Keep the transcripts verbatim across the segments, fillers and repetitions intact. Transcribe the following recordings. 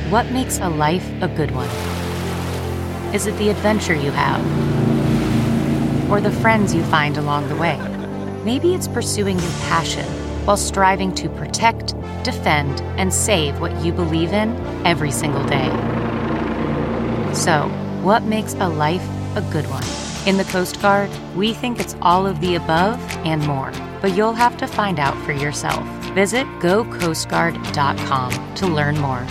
What makes a life a good one? Is it the adventure you have? Or the friends you find along the way? Maybe it's pursuing your passion while striving to protect, defend, and save what you believe in every single day. So, what makes a life a good one? In the Coast Guard, we think it's all of the above and more, but you'll have to find out for yourself. Visit go coast guard dot com to learn more.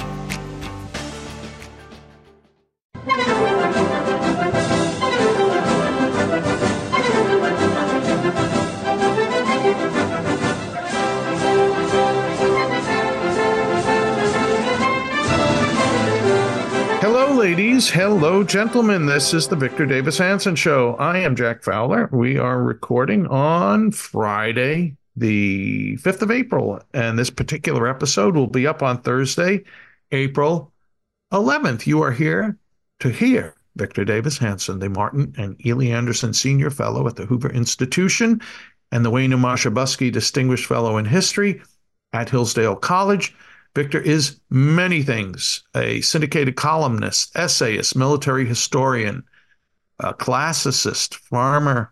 Ladies, hello, gentlemen. This is the Victor Davis Hanson Show. I am Jack Fowler. We are recording on Friday, the fifth of April, and this particular episode will be up on Thursday, April eleventh. You are here to hear Victor Davis Hanson, the Martin and Ely Anderson Senior Fellow at the Hoover Institution and the Wayne Umashabusky Distinguished Fellow in History at Hillsdale College. Victor is many things: a syndicated columnist, essayist, military historian, a classicist, farmer,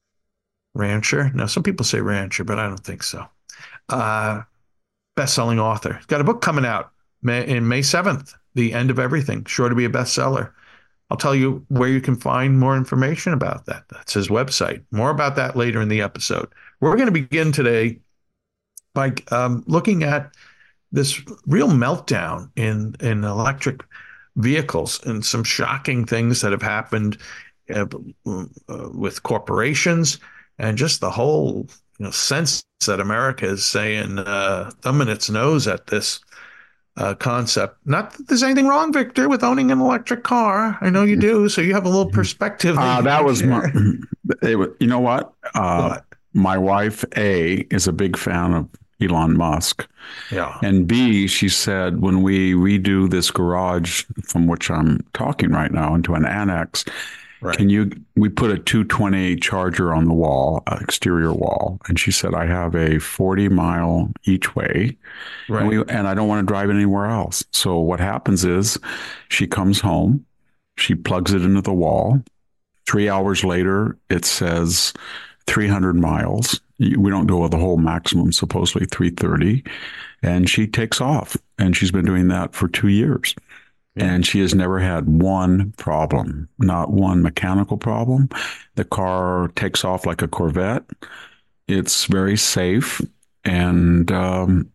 rancher. Now, some people say rancher, but I don't think so. Uh, best-selling author. He's got a book coming out May, in May seventh, The End of Everything, sure to be a bestseller. I'll tell you where you can find more information about that. That's his website. More about that later in the episode. We're going to begin today by um, looking at this real meltdown in, in electric vehicles and some shocking things that have happened uh, uh, with corporations and just the whole you know, sense that America is saying, uh, thumbing its nose at this uh, concept. Not that there's anything wrong, Victor, with owning an electric car. I know you do, so you have a little perspective. Uh, that was my, it, you know what? Uh, what? My wife, A, is a big fan of Elon Musk. Yeah. And B, she said, when we redo this garage from which I'm talking right now into an annex, right. can you, we put a two twenty charger on the wall, uh, exterior wall. And she said, I have a forty mile each way right. and, we, and I don't want to drive it anywhere else. So what happens is she comes home, she plugs it into the wall. Three hours later, it says three hundred miles. We don't go with the whole maximum, supposedly three thirty. And she takes off. And she's been doing that for two years. And she has never had one problem, not one mechanical problem. The car takes off like a Corvette. It's very safe. And um,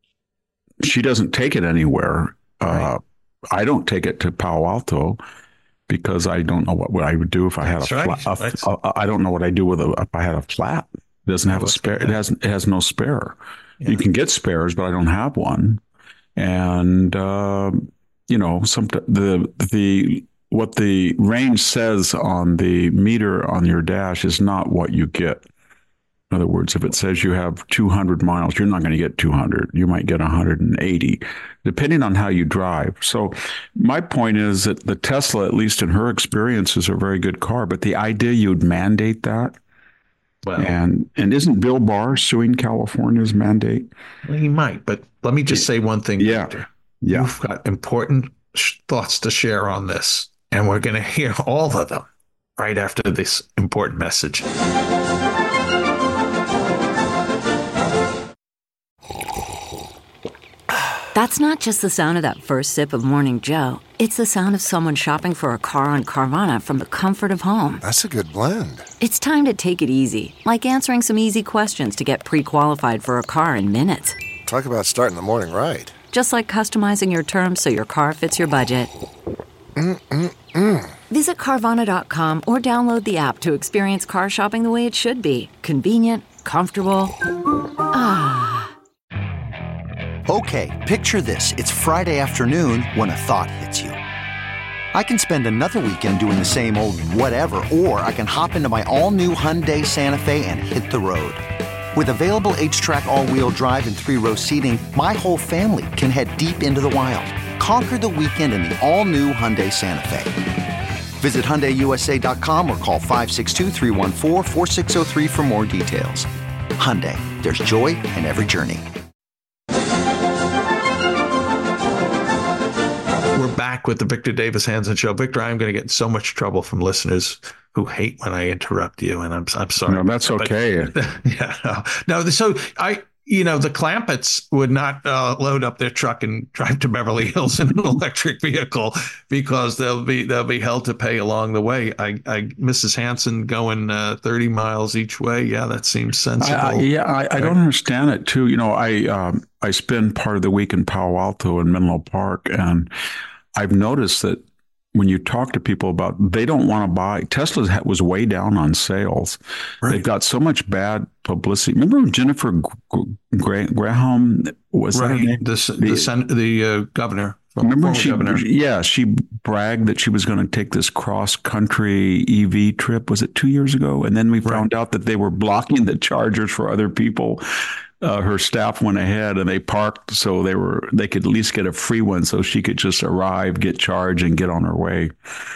she doesn't take it anywhere. Right. Uh, I don't take it to Palo Alto because I don't know what, what I would do if I had That's a right. flat. A, a, I don't know what I do with a, if I had a flat. It doesn't have a spare. It has it has no spare. Yeah. You can get spares, but I don't have one. And uh, you know, some the the what the range says on the meter on your dash is not what you get. In other words, if it says you have two hundred miles, you're not going to get two hundred. You might get one hundred eighty, depending on how you drive. So my point is that the Tesla, at least in her experience, is a very good car. But the idea you'd mandate that. Well, and and isn't Bill Barr suing California's mandate? Well, he might, but let me just say one thing, yeah. Victor. Yeah. You've got important sh- thoughts to share on this, and we're going to hear all of them right after this important message. That's not just the sound of that first sip of Morning Joe. It's the sound of someone shopping for a car on Carvana from the comfort of home. That's a good blend. It's time to take it easy, like answering some easy questions to get pre-qualified for a car in minutes. Talk about starting the morning right. Just like customizing your terms so your car fits your budget. Mm-mm-mm. Visit Carvana dot com or download the app to experience car shopping the way it should be. Convenient, comfortable. Ah. Okay, picture this. It's Friday afternoon when a thought hits you. I can spend another weekend doing the same old whatever, or I can hop into my all-new Hyundai Santa Fe and hit the road. With available H-Track all-wheel drive and three-row seating, my whole family can head deep into the wild. Conquer the weekend in the all-new Hyundai Santa Fe. Visit Hyundai U S A dot com or call five six two, three one four, four six zero three for more details. Hyundai, there's joy in every journey. back with the Victor Davis Hanson Show. Victor, I'm going to get in so much trouble from listeners who hate when I interrupt you, and I'm I'm sorry. No, that's okay. But, yeah, no, no. So I, you know, the Clampetts would not uh, load up their truck and drive to Beverly Hills in an electric vehicle because they'll be they'll be held to pay along the way. I, I Missus Hanson going uh, thirty miles each way. Yeah, that seems sensible. I, I, yeah, I, I don't understand it too. You know, I um, I spend part of the week in Palo Alto and Menlo Park, and I've noticed that when you talk to people about, they don't want to buy. Tesla was way down on sales. Right. They've got so much bad publicity. Remember Jennifer Gra- Graham? Was right. that her name? The the, sen- the uh, governor. Remember she? Governor. Yeah, she bragged that she was going to take this cross country E V trip. Was it two years ago? And then we found right. out that they were blocking the chargers for other people. Uh, her staff went ahead and they parked so they were they could at least get a free one so she could just arrive, get charged, and get on her way.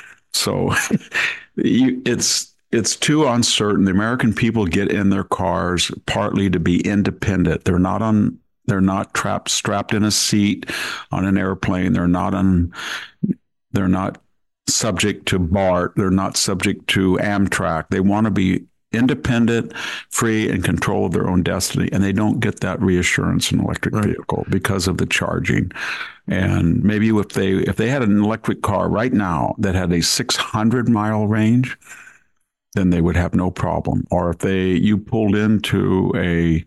So you, it's it's too uncertain. The American people get in their cars partly to be independent. They're not on. They're not trapped strapped in a seat on an airplane. They're not on. They're not subject to BART. They're not subject to Amtrak. They want to be independent, free, and control of their own destiny. And they don't get that reassurance in an electric right. vehicle because of the charging. And maybe if they if they had an electric car right now that had a six hundred mile range, then they would have no problem. Or if they you pulled into a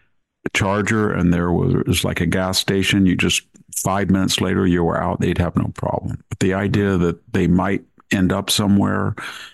charger and there was like a gas station, you just five minutes later you were out, they'd have no problem. But the idea that they might end up somewhere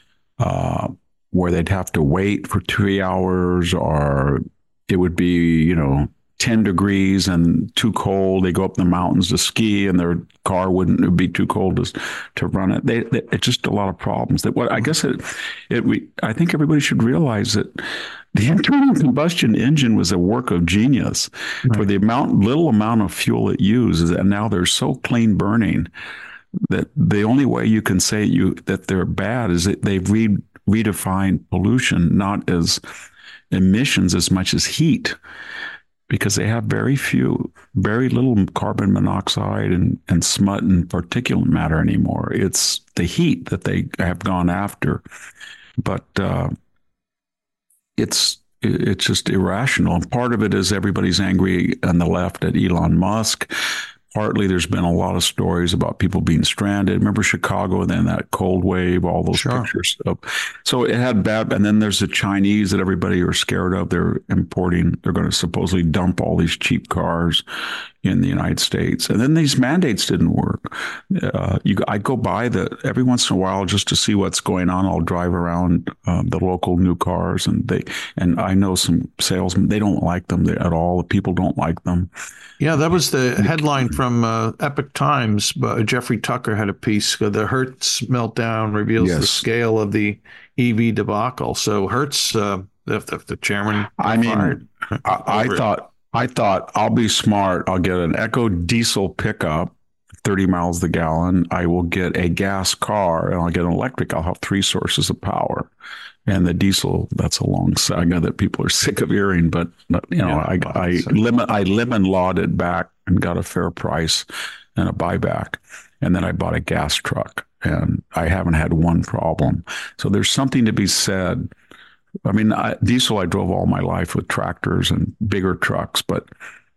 uh, where they'd have to wait for three hours or it would be, you know, ten degrees and too cold. They go up in the mountains to ski and their car wouldn't it'd be too cold to, to run it. They, they, it's just a lot of problems. That what I guess it, it we I think everybody should realize that the internal combustion engine was a work of genius right. for the amount little amount of fuel it uses, and now they're so clean burning that the only way you can say you that they're bad is that they've re, redefined pollution not as emissions as much as heat. Because they have very few, very little carbon monoxide and, and smut and particulate matter anymore. It's the heat that they have gone after. But uh, it's it's just irrational. And part of it is everybody's angry on the left at Elon Musk. Partly there's been a lot of stories about people being stranded. Remember Chicago, and then that cold wave, all those sure. pictures. Of, so it had bad, and then there's the Chinese that everybody are scared of. They're importing, they're going to supposedly dump all these cheap cars in the United States. And then these mandates didn't work. Uh, you, I go by the every once in a while just to see what's going on. I'll drive around um, the local new cars, and they and I know some salesmen, they don't like them at all. The people don't like them. Yeah, that was the headline from uh, Epoch Times. Uh, Jeffrey Tucker had a piece. Uh, the Hertz meltdown reveals yes. the scale of the E V debacle. So Hertz, uh, if, if the chairman, I mean, fired, I, I thought, I thought I'll be smart. I'll get an Echo diesel pickup, thirty miles the gallon. I will get a gas car, and I'll get an electric. I'll have three sources of power. And the diesel, that's a long saga that people are sick of hearing. But, you know, yeah, I, I, limit, I lemon lawed it back and got a fair price and a buyback. And then I bought a gas truck, and I haven't had one problem. So there's something to be said. I mean, I, diesel, I drove all my life with tractors and bigger trucks, but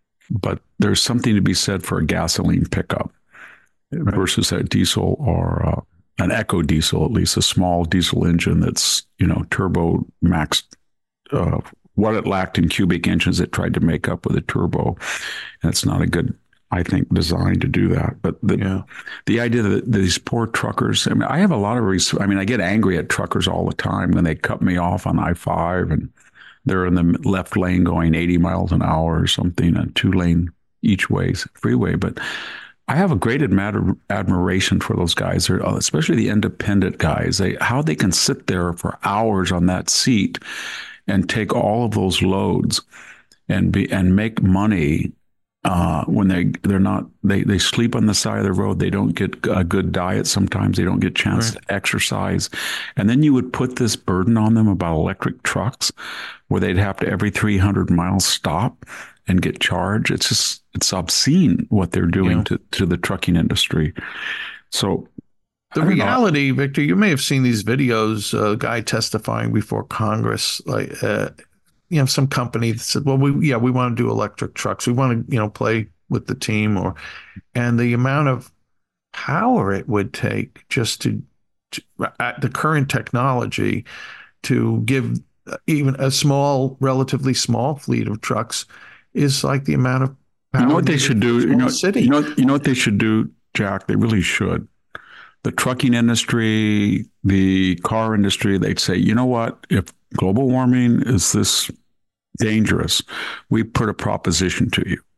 but there's something to be said for a gasoline pickup right. versus a diesel or uh, an Echo diesel, at least a small diesel engine that's, you know, turbo maxed uh, what it lacked in cubic inches. It tried to make up with a turbo. And it's not a good, I think, design to do that. But the, yeah. the idea that these poor truckers, I mean, I have a lot of, res- I mean, I get angry at truckers all the time when they cut me off on I five and they're in the left lane going eighty miles an hour or something, a two lane each way freeway. But I have a great admir- admiration for those guys, especially the independent guys. They, how they can sit there for hours on that seat and take all of those loads and be and make money uh, when they they're not they they sleep on the side of the road. They don't get a good diet. Sometimes they don't get a chance right. to exercise, and then you would put this burden on them about electric trucks, where they'd have to every three hundred miles stop and get charged. It's just, it's obscene what they're doing yeah. to, to the trucking industry. So the reality, know. Victor, you may have seen these videos, a uh, guy testifying before Congress, like, uh, you know, some company that said, well, we, yeah, we want to do electric trucks. We want to, you know, play with the team or, and the amount of power it would take just to, to at the current technology to give even a small, relatively small fleet of trucks is like the amount of power. You know what they should do? You know, city. you know, you know what they should do, Jack? They really should. The trucking industry, the car industry, they'd say, you know what? If global warming is this dangerous, we put a proposition to you.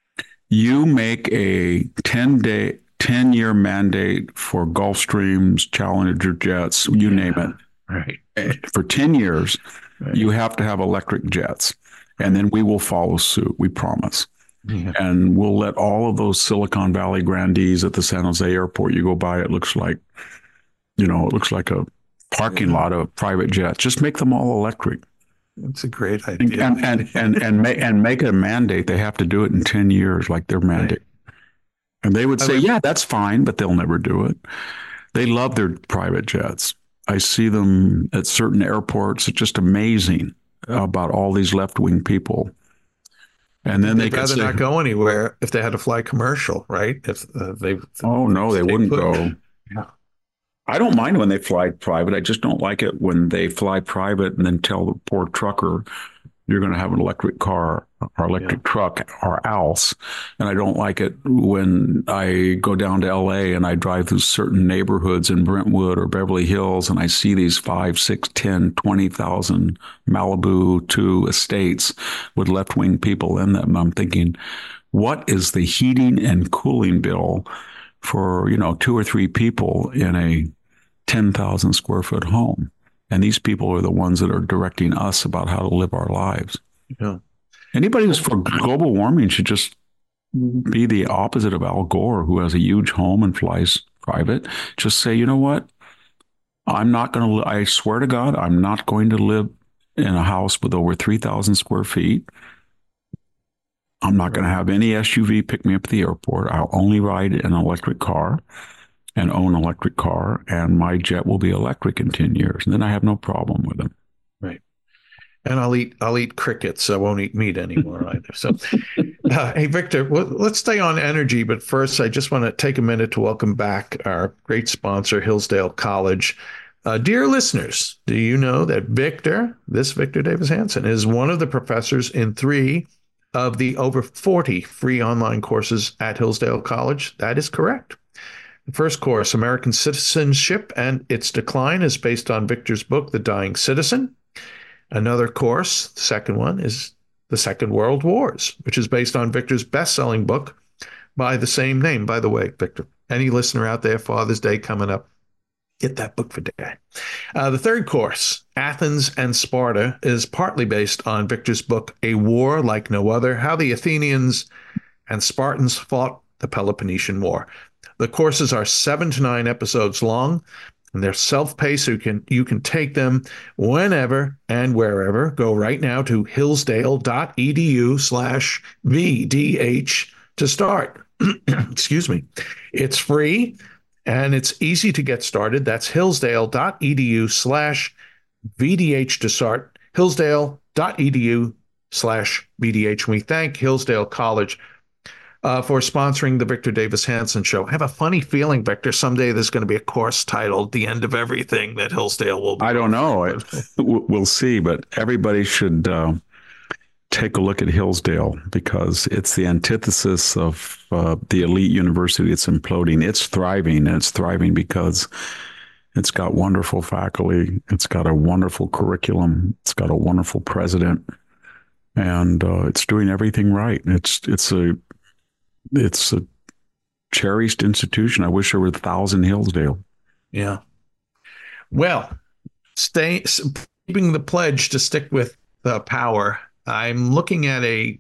You make a ten-day, ten-year mandate for Gulfstreams, Challenger jets, you yeah, name it. Right. For ten years, right. You have to have electric jets. And then we will follow suit, we promise. Yeah. And we'll let all of those Silicon Valley grandees at the San Jose airport, you go by, it looks like, you know, it looks like a parking yeah. lot of private jets. Just make them all electric. That's a great idea. And and and and, ma- and make a mandate. They have to do it in ten years, like their mandate. Right. And they would say, would, yeah, that's fine, but they'll never do it. They love their private jets. I see them at certain airports. It's just amazing about all these left-wing people. And then they'd they rather say, not go anywhere if they had to fly commercial, right? If uh, they, oh no, they wouldn't put, go. Yeah. I don't mind when they fly private. I just don't like it when they fly private and then tell the poor trucker, you're going to have an electric car or electric yeah. truck or else. And I don't like it when I go down to L A and I drive through certain neighborhoods in Brentwood or Beverly Hills and I see these five, six, ten, twenty thousand Malibu two estates with left-wing people in them. I'm thinking, what is the heating and cooling bill for, you know, two or three people in a ten thousand square foot home? And these people are the ones that are directing us about how to live our lives. Yeah. Anybody who's for global warming should just be the opposite of Al Gore, who has a huge home and flies private. Just say, you know what? I'm not going to, I swear to God, I'm not going to live in a house with over three thousand square feet. I'm not going to have any S U V pick me up at the airport. I'll only ride in an electric car and own an electric car, and my jet will be electric in ten years. And then I have no problem with them. Right. And I'll eat I'll eat crickets. I won't eat meat anymore either. So, uh, hey, Victor, well, let's stay on energy. But first, I just want to take a minute to welcome back our great sponsor, Hillsdale College. Uh, dear listeners, do you know that Victor, this Victor Davis Hanson, is one of the professors in three of the over forty free online courses at Hillsdale College? That is correct. The first course, American Citizenship and Its Decline, is based on Victor's book, The Dying Citizen. Another course, the second one, is The Second World Wars, which is based on Victor's best-selling book by the same name. By the way, Victor, any listener out there, Father's Day coming up, get that book for Dad. Uh, the third course, Athens and Sparta, is partly based on Victor's book, A War Like No Other, How the Athenians and Spartans Fought the Peloponnesian War. The courses are seven to nine episodes long, and they're self-paced, so you can, you can take them whenever and wherever. Go right now to hillsdale.edu slash VDH to start. Excuse me. It's free, and it's easy to get started. That's hillsdale.edu slash VDH to start. Hillsdale.edu slash VDH. We thank Hillsdale College Uh, for sponsoring the Victor Davis Hanson Show. I have a funny feeling, Victor, someday there's going to be a course titled The End of Everything that Hillsdale will be. I don't know. I, we'll see, but everybody should uh, take a look at Hillsdale because it's the antithesis of uh, the elite university that's imploding. It's thriving, and it's thriving because it's got wonderful faculty. It's got a wonderful curriculum. It's got a wonderful president, and uh, it's doing everything right. It's it's a It's a cherished institution. I wish there were a thousand Hillsdale. Yeah. Well, stay keeping the pledge to stick with the power. I'm looking at a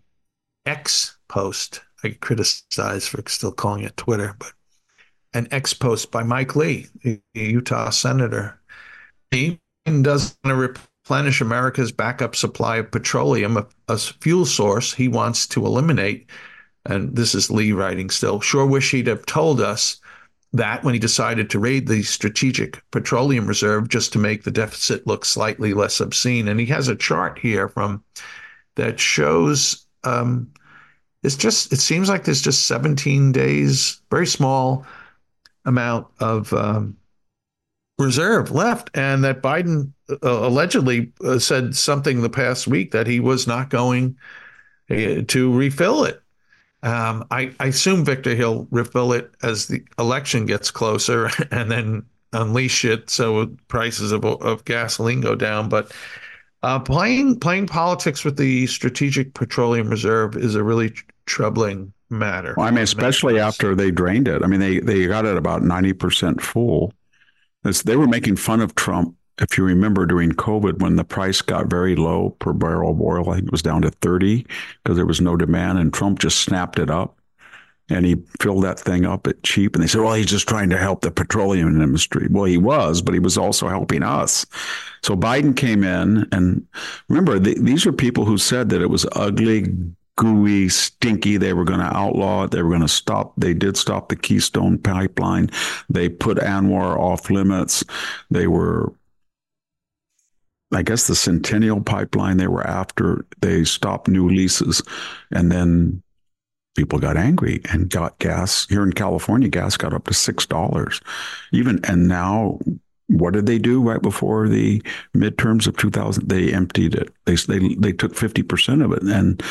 X post. I get criticized for still calling it Twitter, but an X post by Mike Lee, the Utah senator. He doesn't want to replenish America's backup supply of petroleum, a, a fuel source he wants to eliminate. And this is Lee writing still. Sure wish he'd have told us that when he decided to raid the Strategic Petroleum Reserve just to make the deficit look slightly less obscene. And he has a chart here from that shows um, it's just, it seems like there's just seventeen days, very small amount of um, reserve left. And that Biden uh, allegedly uh, said something the past week that he was not going uh, to refill it. Um, I, I assume, Victor, he'll refill it as the election gets closer and then unleash it so prices of, of gasoline go down. But uh, playing playing politics with the Strategic Petroleum Reserve is a really tr- troubling matter. Well, I mean, especially after they drained it. I mean, they, they got it about ninety percent full. It's, they were making fun of Trump, if you remember, during COVID when the price got very low per barrel of oil. I think it was down to thirty because there was no demand, and Trump just snapped it up and he filled that thing up at cheap. And they said, well, he's just trying to help the petroleum industry. Well, he was, but he was also helping us. So Biden came in, and remember, the, these are people who said that it was ugly, gooey, stinky. They were going to outlaw it. They were going to stop. They did stop the Keystone Pipeline. They put ANWR off limits. They were, I guess, the Centennial Pipeline they were after. They stopped new leases. And then people got angry and got gas. Here in California, gas got up to six dollars. Even, and now, what did they do right before the midterms of two thousand? They emptied it. They, they, they took fifty percent of it and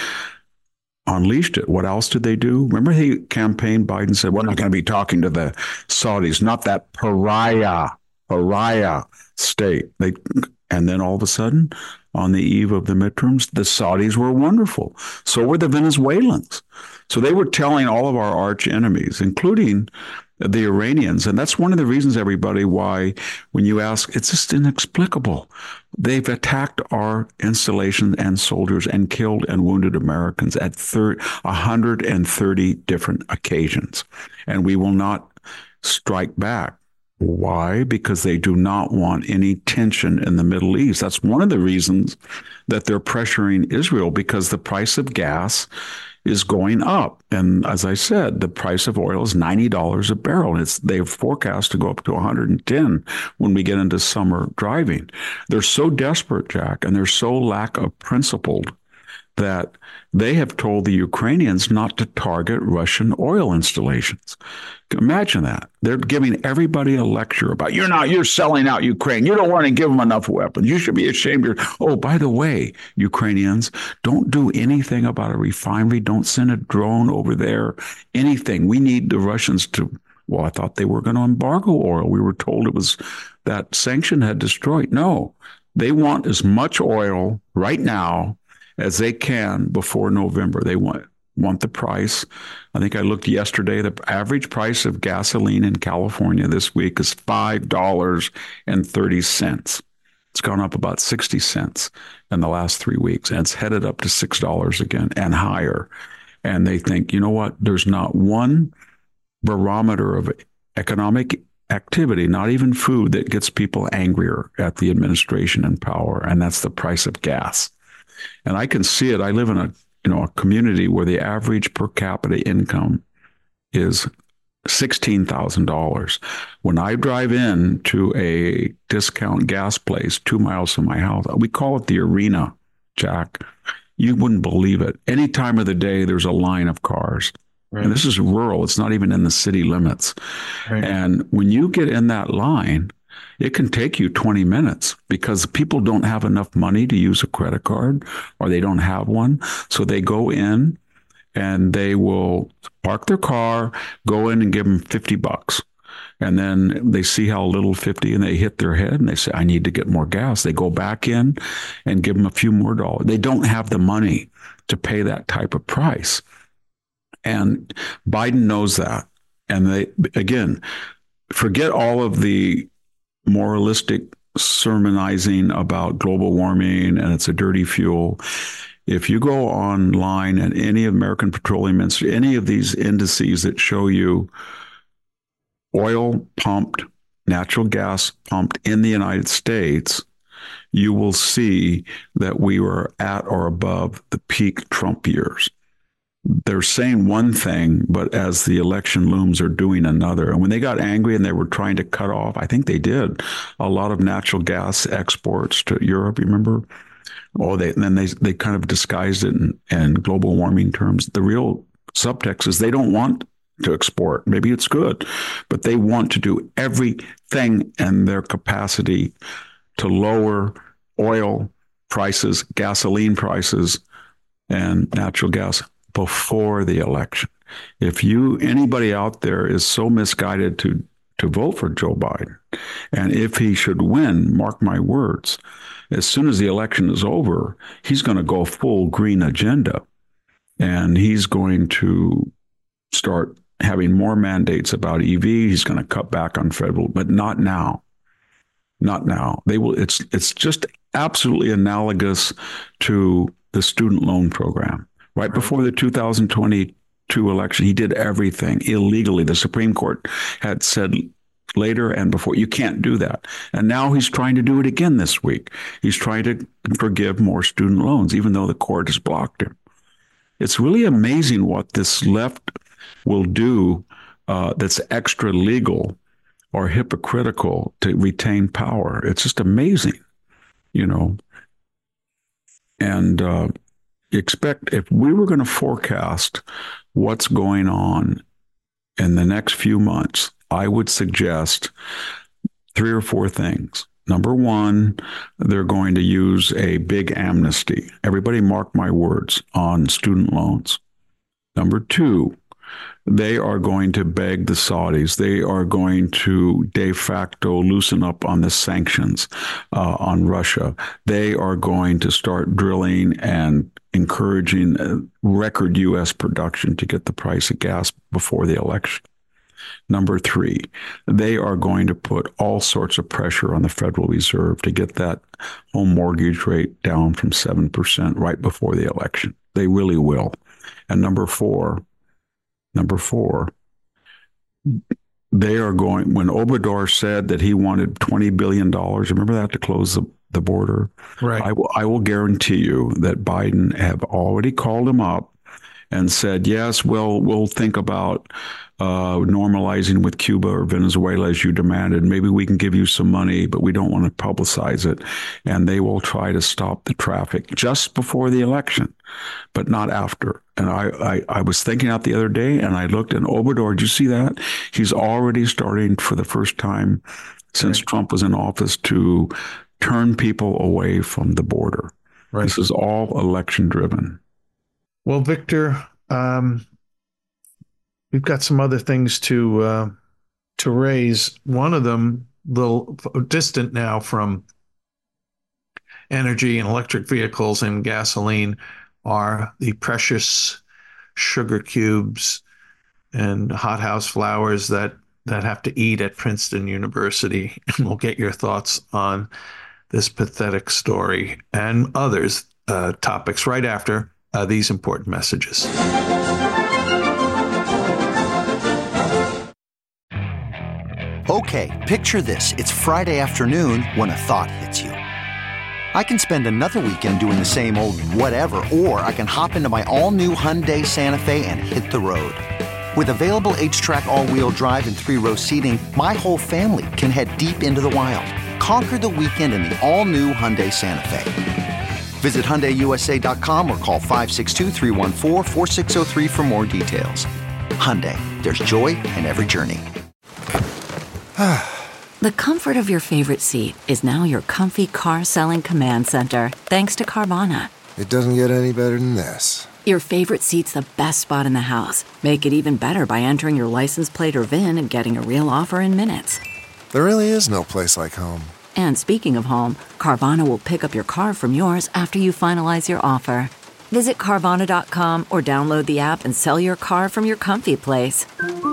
unleashed it. What else did they do? Remember, he campaigned, Biden said, we're not going to be talking to the Saudis, not that pariah, pariah state. They, and then all of a sudden, on the eve of the midterms, the Saudis were wonderful. So were the Venezuelans. So they were telling all of our arch enemies, including the Iranians. And that's one of the reasons, everybody, why when you ask, it's just inexplicable. They've attacked our installations and soldiers and killed and wounded Americans at one hundred thirty different occasions. And we will not strike back. Why? Because they do not want any tension in the Middle East. That's one of the reasons that they're pressuring Israel, because the price of gas is going up. And as I said, the price of oil is ninety dollars a barrel. And it's, they're forecast to go up to one hundred ten when we get into summer driving. They're so desperate, Jack, and they're so lack of principled that they have told the Ukrainians not to target Russian oil installations. Imagine that. They're giving everybody a lecture about, you're not, you're selling out Ukraine. You don't want to give them enough weapons. You should be ashamed. Of, oh, by the way, Ukrainians, don't do anything about a refinery. Don't send a drone over there. Anything. We need the Russians to, well, I thought they were going to embargo oil. We were told it was that sanction had destroyed. No, they want as much oil right now as they can before November. They want want the price. I think I looked yesterday, the average price of gasoline in California this week is five dollars and thirty cents. It's gone up about sixty cents in the last three weeks, and it's headed up to six dollars again and higher. And they think, you know what? There's not one barometer of economic activity, not even food, that gets people angrier at the administration and power, and that's the price of gas. And I can see it. I live in a, you know, a community where the average per capita income is sixteen thousand dollars. When I drive in to a discount gas place two miles from my house, we call it the Arena, Jack. You wouldn't believe it. Any time of the day, there's a line of cars. Right. And this is rural. It's not even in the city limits. Right. And when you get in that line, it can take you twenty minutes because people don't have enough money to use a credit card, or they don't have one. So they go in and they will park their car, go in and give them fifty bucks. And then they see how little fifty, and they hit their head and they say, I need to get more gas. They go back in and give them a few more dollars. They don't have the money to pay that type of price. And Biden knows that. And they, again, forget all of the moralistic sermonizing about global warming and it's a dirty fuel. If you go online and any American Petroleum Institute, any of these indices that show you oil pumped, natural gas pumped in the United States, you will see that we were at or above the peak Trump years. they're saying one thing, but as the election looms, are doing another. And when they got angry and they were trying to cut off, I think they did, a lot of natural gas exports to Europe, you remember? Oh, they, and then they, they kind of disguised it in, in global warming terms. The real subtext is they don't want to export. Maybe it's good, but they want to do everything in their capacity to lower oil prices, gasoline prices, and natural gas before the election. If you, anybody out there is so misguided to, to vote for Joe Biden, and if he should win, mark my words, as soon as the election is over, he's going to go full green agenda. And he's going to start having more mandates about E V. He's going to cut back on federal, but not now. Not now. They will. It's it's just absolutely analogous to the student loan program. Right before the two thousand twenty-two election, he did everything illegally. The Supreme Court had said later and before, you can't do that. And now he's trying to do it again this week. He's trying to forgive more student loans, even though the court has blocked him. It's really amazing what this left will do uh, that's extra legal or hypocritical to retain power. It's just amazing, you know. And uh, expect, if we were going to forecast what's going on in the next few months, I would suggest three or four things. Number one, they're going to use a big amnesty. Everybody mark my words on student loans. Number two, they are going to beg the Saudis. They are going to de facto loosen up on the sanctions uh, on Russia. They are going to start drilling and encouraging record U S production to get the price of gas before the election. Number three, they are going to put all sorts of pressure on the Federal Reserve to get that home mortgage rate down from seven percent right before the election. They really will. And number four, number four, they are going, when Obrador said that he wanted twenty billion dollars, remember that, to close the, the border? Right. I will, I will guarantee you that Biden have already called him up and said, yes, well, we'll think about uh, normalizing with Cuba or Venezuela as you demanded. Maybe we can give you some money, but we don't want to publicize it. And they will try to stop the traffic just before the election, but not after. And I, I, I was thinking out the other day, and I looked, and Obrador, did you see that? He's already starting for the first time since right. Trump was in office to turn people away from the border. Right. This is all election driven. Well, Victor, um, we've got some other things to uh, to raise. One of them, a little distant now from energy and electric vehicles and gasoline, are the precious sugar cubes and hothouse flowers that, that have to eat at Princeton University. And we'll get your thoughts on this pathetic story and others uh, topics right after Uh, these important messages. Okay, picture this. It's Friday afternoon when a thought hits you. I can spend another weekend doing the same old whatever, or I can hop into my all-new Hyundai Santa Fe and hit the road. With available H-Track all-wheel drive and three-row seating, my whole family can head deep into the wild. Conquer the weekend in the all-new Hyundai Santa Fe. Visit Hyundai U S A dot com or call five six two, three one four, four six zero three for more details. Hyundai, there's joy in every journey. The comfort of your favorite seat is now your comfy car selling command center, thanks to Carvana. It doesn't get any better than this. Your favorite seat's the best spot in the house. Make it even better by entering your license plate or V I N and getting a real offer in minutes. There really is no place like home. And speaking of home, Carvana will pick up your car from yours after you finalize your offer. Visit Carvana dot com or download the app and sell your car from your comfy place.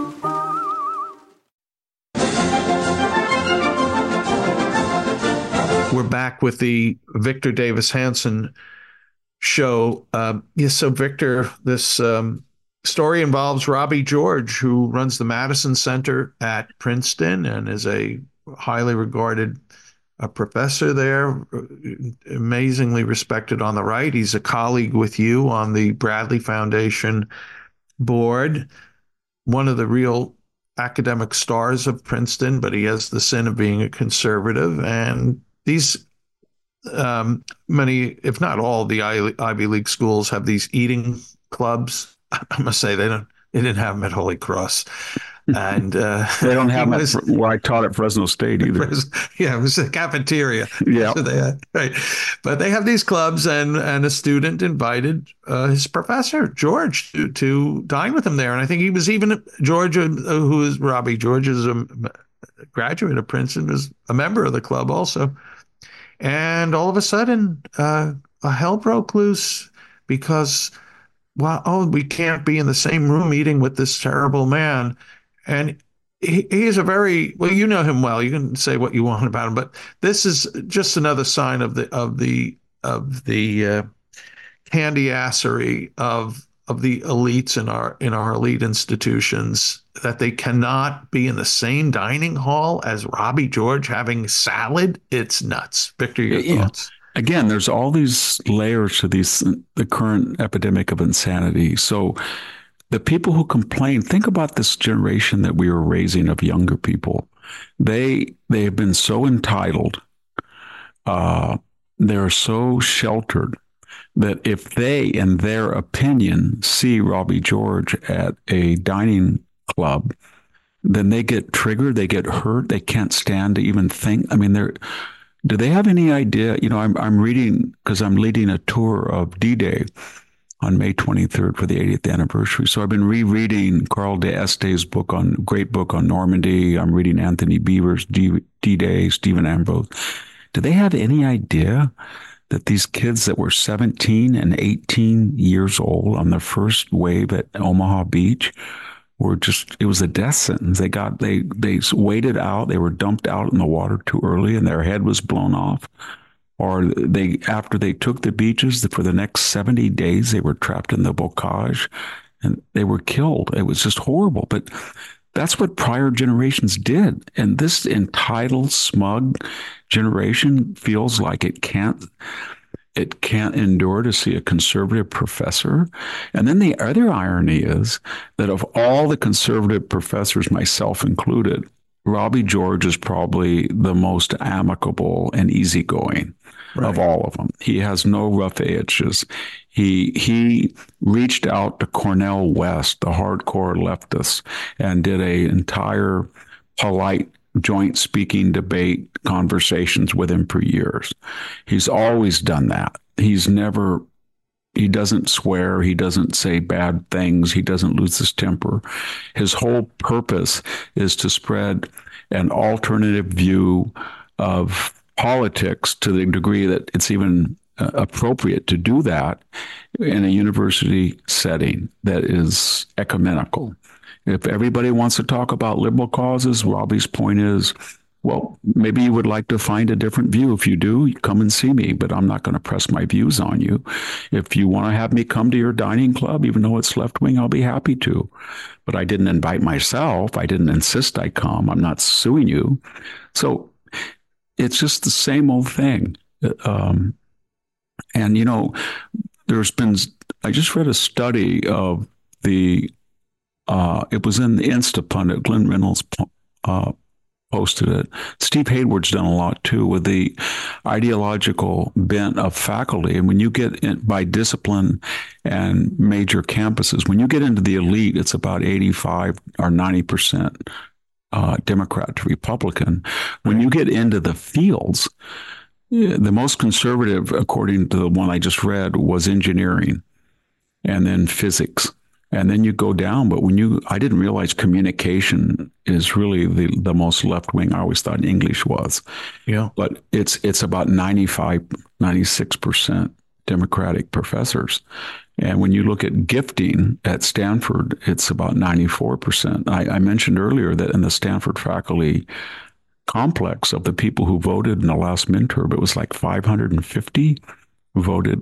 We're back with the Victor Davis Hanson show. Uh, yes, so Victor, this um, story involves Robbie George, who runs the Madison Center at Princeton and is a highly regarded a professor there, amazingly respected on the right. He's a colleague with you on the Bradley Foundation board, one of the real academic stars of Princeton, but he has the sin of being a conservative. And these um, many, if not all, the Ivy League schools have these eating clubs. I must say they don't. They didn't have them at Holy Cross. And uh, they don't have them at, where I taught at Fresno State either. Yeah, it was a cafeteria. Yeah, so they had, right. But they have these clubs, and and a student invited uh, his professor George to, to dine with him there, and I think he was even George, uh, who is Robbie George, is a graduate of Princeton, was a member of the club also. And all of a sudden, uh, a hell broke loose because, well, oh, we can't be in the same room eating with this terrible man. And he, he is a very, well, you know him well. You can say what you want about him, but this is just another sign of the of the of the uh, candy assery of of the elites in our in our elite institutions, that they cannot be in the same dining hall as Robbie George having salad. It's nuts. Victor, your yeah. thoughts? Again, there's all these layers to these the current epidemic of insanity. So the people who complain, think about this generation that we are raising of younger people. They they have been so entitled, uh, they're so sheltered that if they, in their opinion, see Robbie George at a dining club, then they get triggered, they get hurt, they can't stand to even think. I mean, they're do they have any idea? You know, I'm I'm reading because I'm leading a tour of D-Day on May twenty-third for the eightieth anniversary. So I've been rereading Carl d'Este's book on great book on Normandy. I'm reading Anthony Beevor's D- D-Day, Stephen Ambrose. Do they have any idea that these kids that were seventeen and eighteen years old on the first wave at Omaha Beach were just, it was a death sentence. They got, they, they waited out. They were dumped out in the water too early and their head was blown off. Or they, after they took the beaches, for the next seventy days, they were trapped in the bocage and they were killed. It was just horrible. But that's what prior generations did. And this entitled, smug generation feels like it can't, it can't endure to see a conservative professor. And then the other irony is that of all the conservative professors, myself included, Robbie George is probably the most amicable and easygoing right. of all of them. He has no rough edges. He he reached out to Cornel West, the hardcore leftists, and did a entire polite joint speaking debate conversations with him for years. He's always done that. He's never He doesn't swear. He doesn't say bad things. He doesn't lose his temper. His whole purpose is to spread an alternative view of politics to the degree that it's even uh, appropriate to do that in a university setting that is ecumenical. If everybody wants to talk about liberal causes, Robbie's point is, well, maybe you would like to find a different view. If you do, come and see me, but I'm not going to press my views on you. If you want to have me come to your dining club, even though it's left-wing, I'll be happy to. But I didn't invite myself. I didn't insist I come. I'm not suing you. So it's just the same old thing. Um, and, you know, there's been, I just read a study of the, uh, it was in the Instapundit, Glenn Reynolds uh posted it. Steve Hayward's done a lot too with the ideological bent of faculty. And when you get in by discipline and major campuses, when you get into the elite, it's about eighty-five or ninety percent uh, Democrat to Republican. When you get into the fields, the most conservative, according to the one I just read, was engineering and then physics. And then you go down, but when you, I didn't realize communication is really the, the most left wing. I always thought English was. Yeah. But it's it's about ninety-five, ninety-six percent Democratic professors. And when you look at gifting at Stanford, it's about ninety-four percent. I, I mentioned earlier that in the Stanford faculty complex of the people who voted in the last midterm, it was like five hundred fifty voted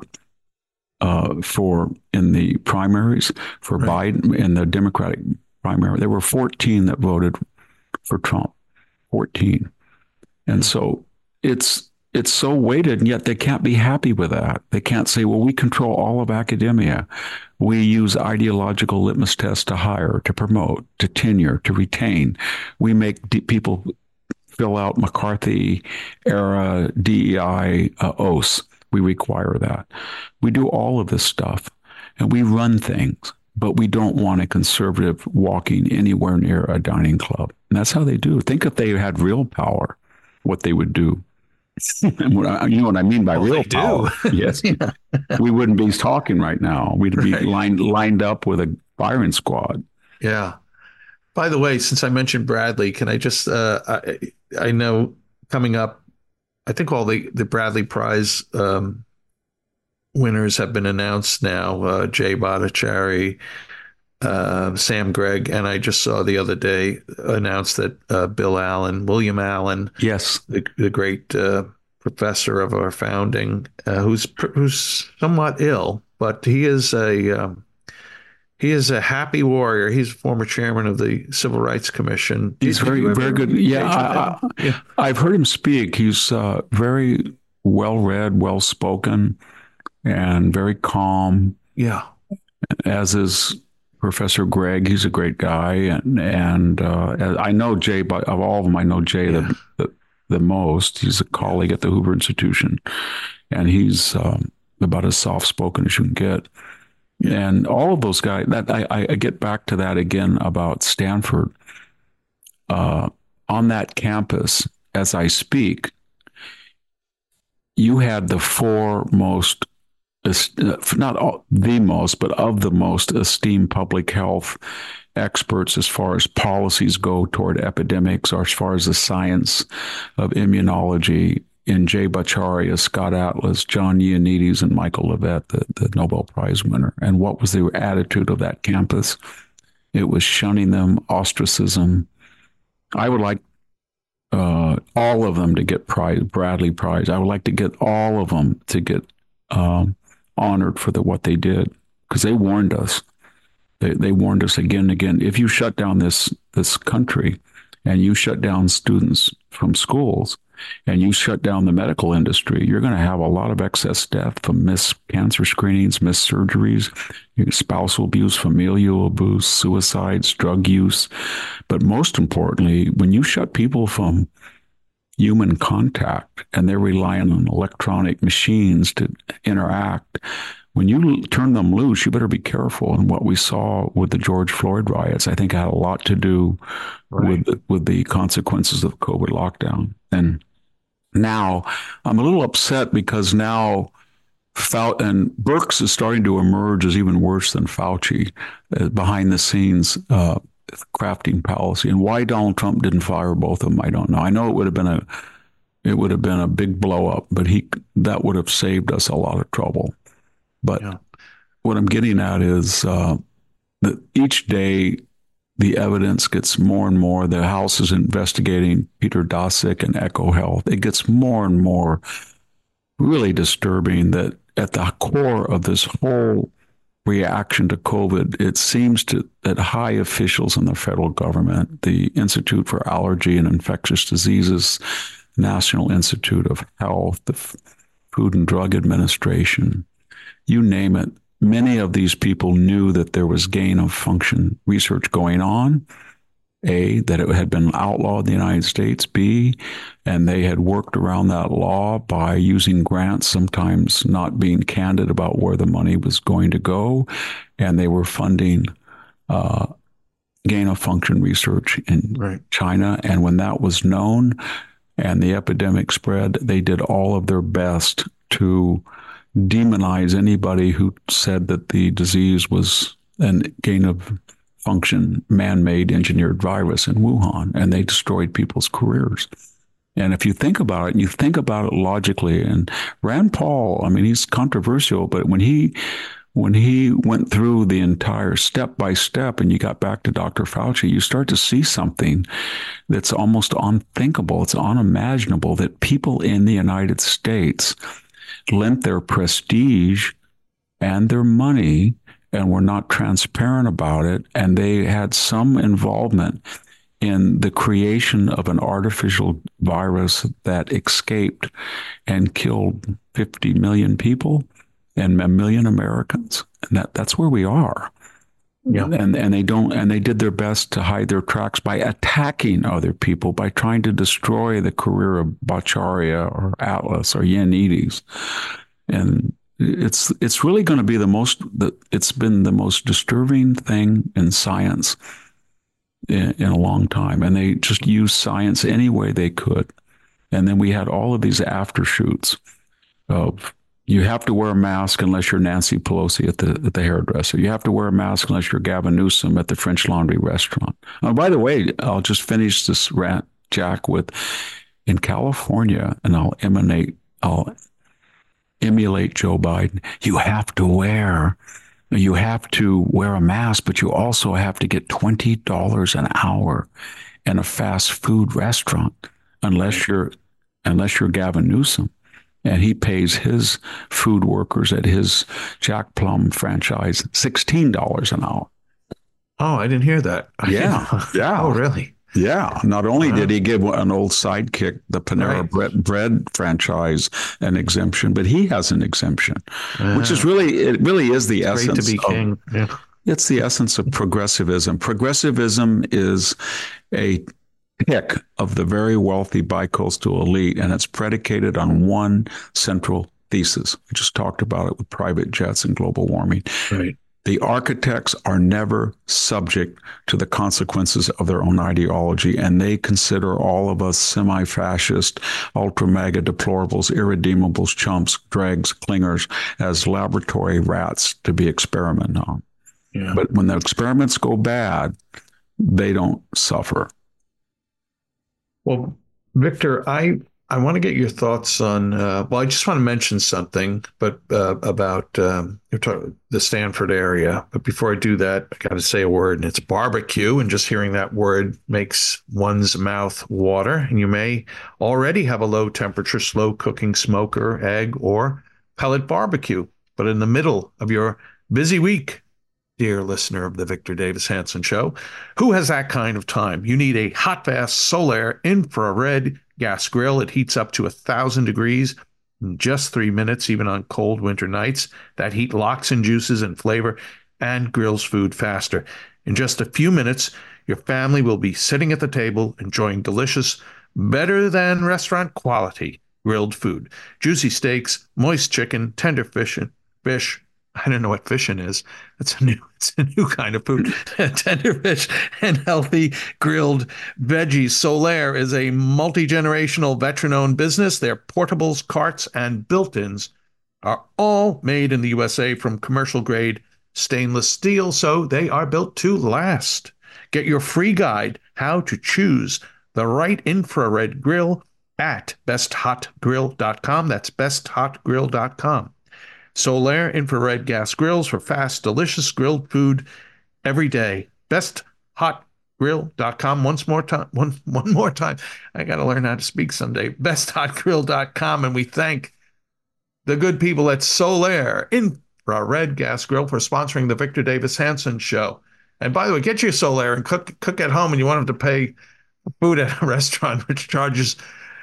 Uh, for in the primaries for right. Biden in the Democratic primary. There were fourteen that voted for Trump, fourteen. And so it's it's so weighted, and yet they can't be happy with that. They can't say, well, we control all of academia. We use ideological litmus tests to hire, to promote, to tenure, to retain. We make d- people fill out McCarthy-era D E I uh, oaths. We require that. We do all of this stuff, and we run things, but we don't want a conservative walking anywhere near a dining club. And that's how they do. Think if they had real power, what they would do. You know what I mean by well, real power? Yes. Yeah. We wouldn't be talking right now. We'd be right. lined lined up with a firing squad. Yeah. By the way, since I mentioned Bradley, can I just, uh, I, I know coming up, I think all the, the Bradley Prize um, winners have been announced now, uh, Jay Bhattacharya, uh, Sam Gregg, and I just saw the other day announced that uh, Bill Allen, William Allen, yes, the, the great uh, professor of our founding, uh, who's who's somewhat ill, but he is a um, he is a happy warrior. He's former chairman of the Civil Rights Commission. He's Did very very good. Yeah, I, I, yeah, I've heard him speak. He's uh, very well read, well spoken, and very calm. Yeah, as is Professor Gregg. He's a great guy, and and uh, I know Jay. But of all of them, I know Jay yeah. the, the the most. He's a colleague at the Hoover Institution, and he's um, about as soft spoken as you can get. And all of those guys. That I, I get back to that again about Stanford. Uh, on that campus, as I speak, you had the four most. Not all, the most, but of the most esteemed public health experts as far as policies go toward epidemics, or as far as the science of immunology, in Jay Bhattacharya, Scott Atlas, John Ioannidis, and Michael Levitt, the, the Nobel Prize winner. And what was the attitude of that campus? It was shunning them, ostracism. I would like uh, all of them to get prize, Bradley Prize. I would like to get all of them to get um, honored for the, what they did, because they warned us. They, they warned us again and again. If you shut down this this country, and you shut down students from schools, and you shut down the medical industry, you're going to have a lot of excess death from missed cancer screenings, missed surgeries, spousal abuse, familial abuse, suicides, drug use. But most importantly, when you shut people from human contact, and they're relying on electronic machines to interact, when you turn them loose, you better be careful. And what we saw with the George Floyd riots, I think, had a lot to do right. with with the consequences of COVID lockdown. And now I'm a little upset because now Fau- and Birx is starting to emerge as even worse than Fauci uh, behind the scenes. Uh, crafting policy, and why Donald Trump didn't fire both of them, I don't know. I know it would have been a, it would have been a big blow up, but he that would have saved us a lot of trouble. But yeah. what I'm getting at is uh, that each day the evidence gets more and more. The House is investigating Peter Daszak and EcoHealth. It gets more and more really disturbing that at the core of this whole reaction to COVID, it seems to that high officials in the federal government, the Institute for Allergy and Infectious Diseases, National Institute of Health, the Food and Drug Administration, you name it, many of these people knew that there was gain of function research going on. A, that it had been outlawed in the United States. B, and they had worked around that law by using grants, sometimes not being candid about where the money was going to go. And they were funding uh, gain of function research in right. China. And when that was known and the epidemic spread, they did all of their best to demonize anybody who said that the disease was a gain of function, man-made engineered virus in Wuhan, and they destroyed people's careers. And if you think about it, and you think about it logically, and Rand Paul, I mean, he's controversial, but when he when he went through the entire step by step, and you got back to Doctor Fauci, you start to see something that's almost unthinkable. It's unimaginable that people in the United States lent their prestige and their money and were not transparent about it, and they had some involvement in the creation of an artificial virus that escaped and killed fifty million people and a million Americans. And that, that's where we are. Yeah. And and they don't and they did their best to hide their tracks by attacking other people, by trying to destroy the career of Baccharia or Atlas or Ioannidis. And it's it's really going to be the most the, it's been the most disturbing thing in science in, in a long time. And they just used science any way they could. And then we had all of these aftershoots of, you have to wear a mask unless you're Nancy Pelosi at the at the hairdresser. You have to wear a mask unless you're Gavin Newsom at the French Laundry restaurant. Oh, by the way, I'll just finish this rant, Jack, with in California, and I'll emanate, I'll emulate Joe Biden. You have to wear, you have to wear a mask, but you also have to get twenty dollars an hour in a fast food restaurant, unless you're unless you're Gavin Newsom. And he pays his food workers at his Jack Plum franchise sixteen dollars an hour. Oh, I didn't hear that. Yeah. Yeah. Oh, really? Yeah. Not only did he give an old sidekick, the Panera right. bread, bread franchise, an exemption, but he has an exemption, uh, which is really, it really is the it's essence great to be of, king. Yeah. It's the essence of progressivism. Progressivism is a pick of the very wealthy bicoastal elite, and it's predicated on one central thesis. We just talked about it with private jets and global warming. Right. The architects are never subject to the consequences of their own ideology, and they consider all of us semi-fascist, ultra-mega deplorables, irredeemables, chumps, dregs, clingers as laboratory rats to be experimented on. Yeah. But when the experiments go bad, they don't suffer. Well, Victor, I, I want to get your thoughts on, uh, well, I just want to mention something, but uh, about um, the Stanford area. But before I do that, I got to say a word, and it's barbecue. And just hearing that word makes one's mouth water. And you may already have a low temperature, slow cooking smoker, egg, or pellet barbecue. But in the middle of your busy week, dear listener of the Victor Davis Hanson Show, who has that kind of time? You need a hot, fast, Solaire infrared gas grill. It heats up to one thousand degrees in just three minutes, even on cold winter nights. That heat locks in juices and flavor and grills food faster. In just a few minutes, your family will be sitting at the table enjoying delicious, better than restaurant quality grilled food. Juicy steaks, moist chicken, tender fish, fish, I don't know what fishing is. It's a new, it's a new kind of food. Tender fish and healthy grilled veggies. Solaire is a multi-generational veteran-owned business. Their portables, carts, and built-ins are all made in the U S A from commercial-grade stainless steel, so they are built to last. Get your free guide, How to Choose the Right Infrared Grill, at best hot grill dot com. That's best hot grill dot com. Solaire infrared gas grills for fast, delicious grilled food every day. best hot grill dot com. Once more time, one one more time. I got to learn how to speak someday. best hot grill dot com, and we thank the good people at Solaire Infrared Gas Grill for sponsoring the Victor Davis Hanson Show. And by the way, get your Solaire and cook cook at home, and you won't have to pay food at a restaurant, which charges.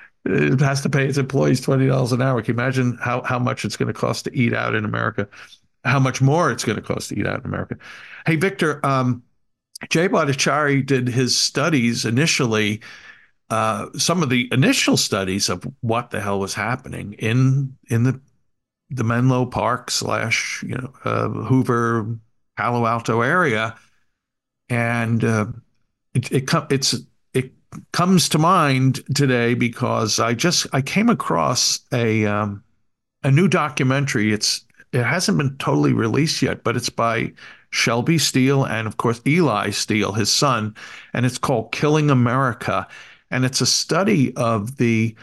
It has to pay its employees twenty dollars an hour. Can you imagine how, how much it's going to cost to eat out in America? How much more it's going to cost to eat out in America? Hey, Victor, um, Jay Bhattacharya did his studies initially, uh, some of the initial studies of what the hell was happening in in the the Menlo Park slash you know uh, Hoover, Palo Alto area, and uh, it, it it's it comes to mind today because I just I came across a um, a new documentary. It's it hasn't been totally released yet, but it's by Shelby Steele and of course Eli Steele, his son, and it's called Killing America, and it's a study of the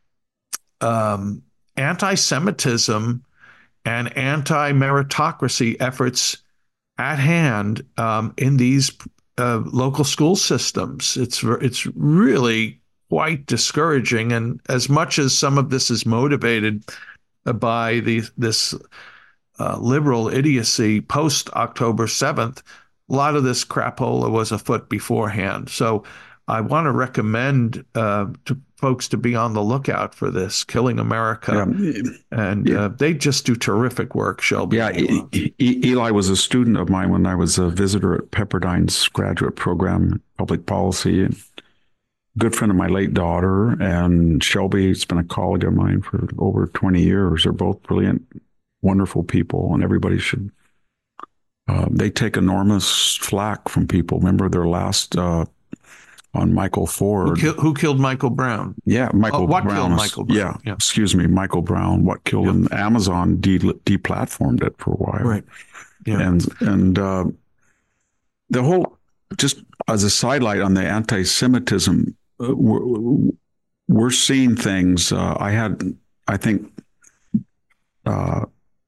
um, anti-Semitism and anti-meritocracy efforts at hand um, in these Uh, local school systems. It's it's really quite discouraging, and as much as some of this is motivated by the this uh, liberal idiocy post October seventh, a lot of this crapola was afoot beforehand. So I want to recommend uh, to folks to be on the lookout for this, Killing America. Yeah. And yeah. Uh, they just do terrific work, Shelby. Yeah, e- e- Eli was a student of mine when I was a visitor at Pepperdine's graduate program, public policy. And good friend of my late daughter, and Shelby's been a colleague of mine for over twenty years. They're both brilliant, wonderful people, and everybody should. Uh, they take enormous flack from people. Remember their last uh, on Michael Ford. Who, ki- who killed Michael Brown? Yeah, Michael uh, what Brown. Killed Michael Brown? Yeah, yeah, excuse me, Michael Brown. What killed yeah. him? Amazon de- deplatformed it for a while. Right. Yeah. And and uh, the whole, just as a sidelight on the anti-Semitism, uh, we're, we're seeing things. Uh, I had, I think. Uh,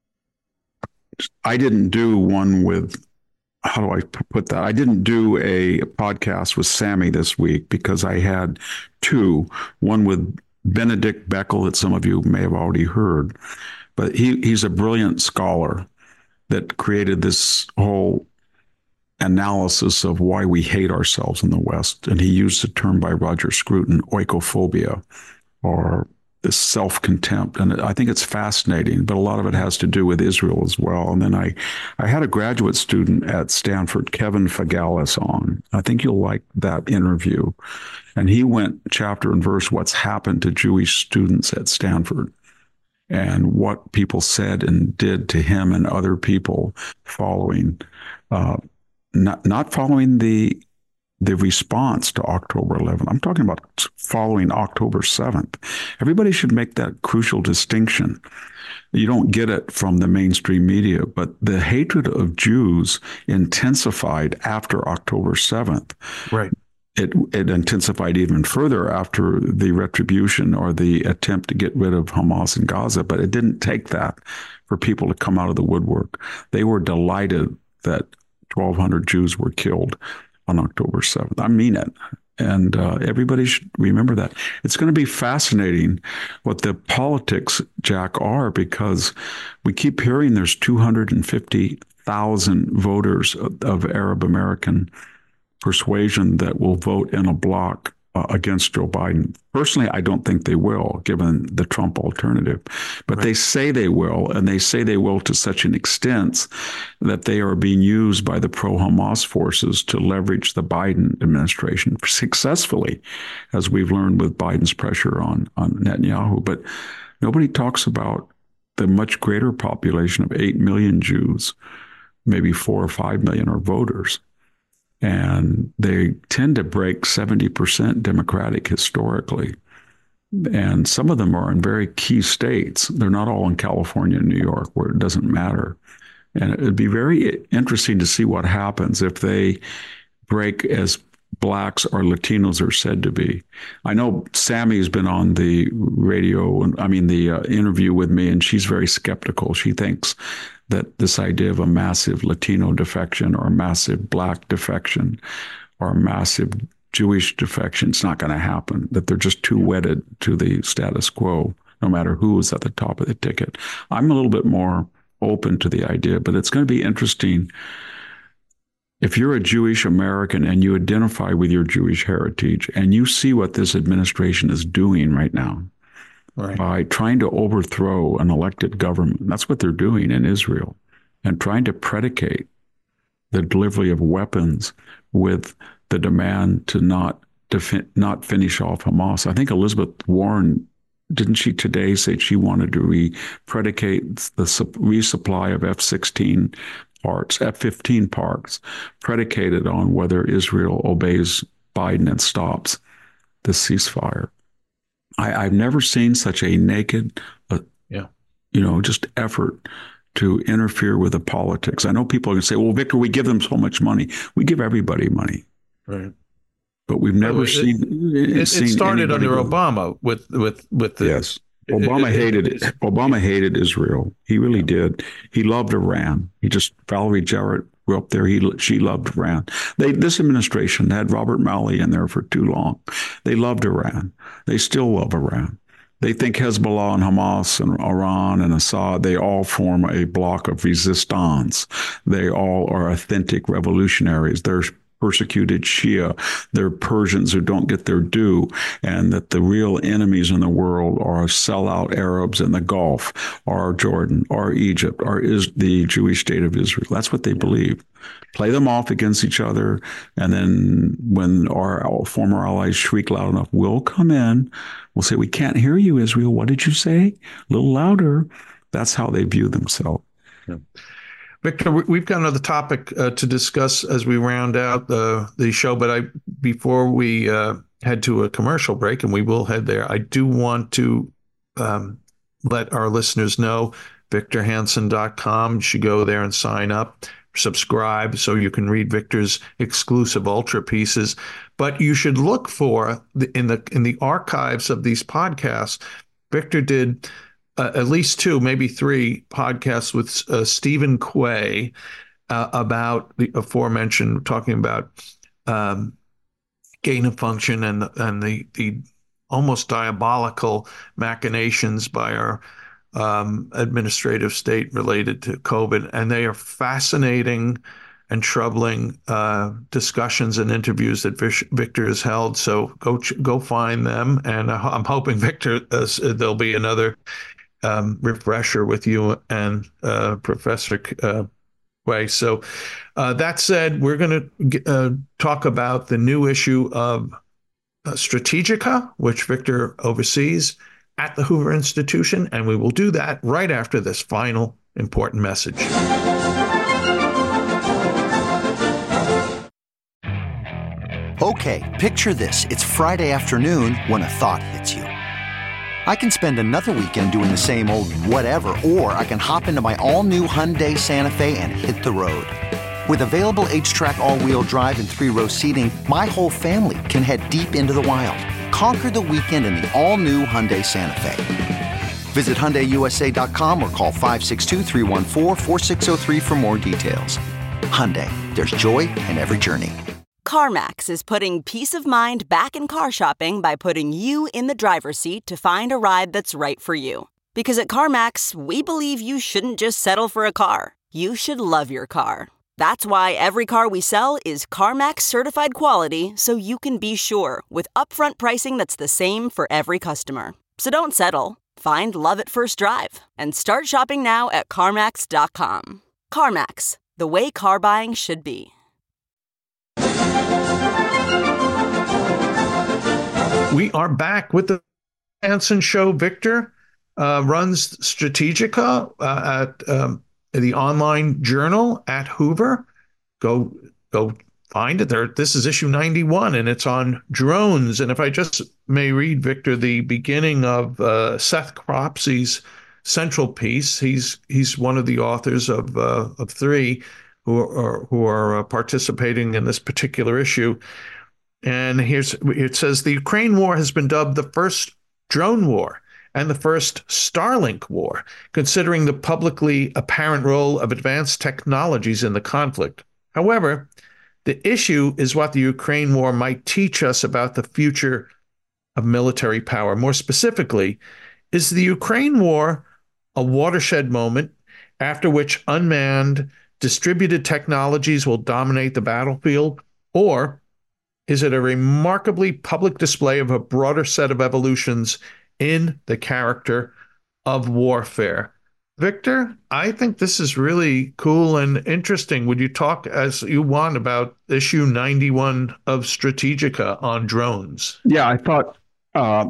I didn't do one with, how do I put that? I didn't do a podcast with Sammy this week because I had two, one with Benedict Beckel that some of you may have already heard, but he, he's a brilliant scholar that created this whole analysis of why we hate ourselves in the West. And he used the term by Roger Scruton, oikophobia, or this self-contempt. And I think it's fascinating, but a lot of it has to do with Israel as well. And then I, I had a graduate student at Stanford, Kevin Fagalis, on. I think you'll like that interview. And he went chapter and verse what's happened to Jewish students at Stanford and what people said and did to him and other people following, uh, not, not following the the response to October eleventh. I'm talking about following October seventh. Everybody should make that crucial distinction. You don't get it from the mainstream media, but the hatred of Jews intensified after October seventh. Right. It, it intensified even further after the retribution or the attempt to get rid of Hamas in Gaza, but it didn't take that for people to come out of the woodwork. They were delighted that twelve hundred Jews were killed on October seventh. I mean it. And uh, everybody should remember that. It's going to be fascinating what the politics, Jack, are, because we keep hearing there's two hundred fifty thousand voters of, of Arab American persuasion that will vote in a bloc uh, against Joe Biden. Personally, I don't think they will, given the Trump alternative. But right. They say they will, and they say they will to such an extent that they are being used by the pro-Hamas forces to leverage the Biden administration successfully, as we've learned with Biden's pressure on, on Netanyahu. But nobody talks about the much greater population of eight million Jews, maybe four or five million are voters. And they tend to break seventy percent Democratic historically. And some of them are in very key states. They're not all in California and New York, where it doesn't matter. And it'd be very interesting to see what happens if they break as Blacks or Latinos are said to be. I know Sammy's been on the radio, and I mean the uh, interview with me, and she's very skeptical. She thinks that this idea of a massive Latino defection or massive Black defection or massive Jewish defection, it's not going to happen, that they're just too wedded to the status quo, no matter who is at the top of the ticket. I'm a little bit more open to the idea, but it's going to be interesting. If you're a Jewish American and you identify with your Jewish heritage and you see what this administration is doing right now, right, by trying to overthrow an elected government, that's what they're doing in Israel, and trying to predicate the delivery of weapons with the demand to not defi- not finish off Hamas. I think Elizabeth Warren, didn't she today say she wanted to re-predicate the su- resupply of F sixteen parts, F fifteen parts, predicated on whether Israel obeys Biden and stops the ceasefire. I, I've never seen such a naked, uh, yeah, you know, just effort to interfere with the politics. I know people are going to say, well, Victor, we give them so much money. We give everybody money. Right. But we've never well, it, seen it. It, seen it started under go. Obama with, with, with the... Yes. Obama it, hated it, it, Obama hated Israel. He really yeah. did. He loved Iran. He just, Valerie Jarrett grew up there. He she loved Iran. They this administration had Robert Malley in there for too long. They loved Iran. They still love Iran. They think Hezbollah and Hamas and Iran and Assad, they all form a bloc of resistance. They all are authentic revolutionaries. They're persecuted Shia. They're Persians who don't get their due, and that the real enemies in the world are sellout Arabs in the Gulf, or Jordan, or Egypt, or is the Jewish state of Israel. That's what they believe. Play them off against each other, and then when our former allies shriek loud enough, we'll come in. We'll say, "We can't hear you, Israel. What did you say? A little louder." That's how they view themselves. Yeah. Victor, we've got another topic uh, to discuss as we round out the the show, but I before we uh, head to a commercial break, and we will head there, I do want to um, let our listeners know victor hansen dot com. You should go there and sign up, subscribe, so you can read Victor's exclusive ultra pieces. But you should look for the, in the in the archives of these podcasts. Victor did Uh, at least two, maybe three podcasts with uh, Stephen Quay uh, about the aforementioned, talking about um, gain of function and and the the almost diabolical machinations by our um, administrative state related to COVID. And they are fascinating and troubling uh, discussions and interviews that Victor has held. So go go find them, and I'm hoping Victor uh, there'll be another Um, refresher with you and uh, Professor uh, Quay. So uh, that said, we're going to uh, talk about the new issue of uh, Strategica, which Victor oversees at the Hoover Institution, and we will do that right after this final important message. Okay, picture this. It's Friday afternoon when a thought hits you. I can spend another weekend doing the same old whatever, or I can hop into my all-new Hyundai Santa Fe and hit the road. With available H-Track all-wheel drive and three-row seating, my whole family can head deep into the wild. Conquer the weekend in the all-new Hyundai Santa Fe. Visit Hyundai U S A dot com or call five six two, three one four, four six zero three for more details. Hyundai, there's joy in every journey. CarMax is putting peace of mind back in car shopping by putting you in the driver's seat to find a ride that's right for you. Because at CarMax, we believe you shouldn't just settle for a car. You should love your car. That's why every car we sell is CarMax certified quality, so you can be sure with upfront pricing that's the same for every customer. So don't settle. Find love at first drive and start shopping now at CarMax dot com. CarMax, the way car buying should be. We are back with the Hansen Show. Victor uh, runs Strategica uh, at um, the online journal at Hoover. Go go find it there. This is issue ninety-one, and it's on drones. And if I just may read, Victor, the beginning of uh, Seth Cropsey's central piece. He's he's one of the authors of uh, of three who are who are uh, participating in this particular issue. And here's it says the Ukraine war has been dubbed the first drone war and the first Starlink war, considering the publicly apparent role of advanced technologies in the conflict. However, the issue is what the Ukraine war might teach us about the future of military power. More specifically, is the Ukraine war a watershed moment after which unmanned, distributed technologies will dominate the battlefield, or is it a remarkably public display of a broader set of evolutions in the character of warfare? Victor, I think this is really cool and interesting. Would you talk as you want about issue ninety-one of Strategica on drones? Yeah, I thought uh,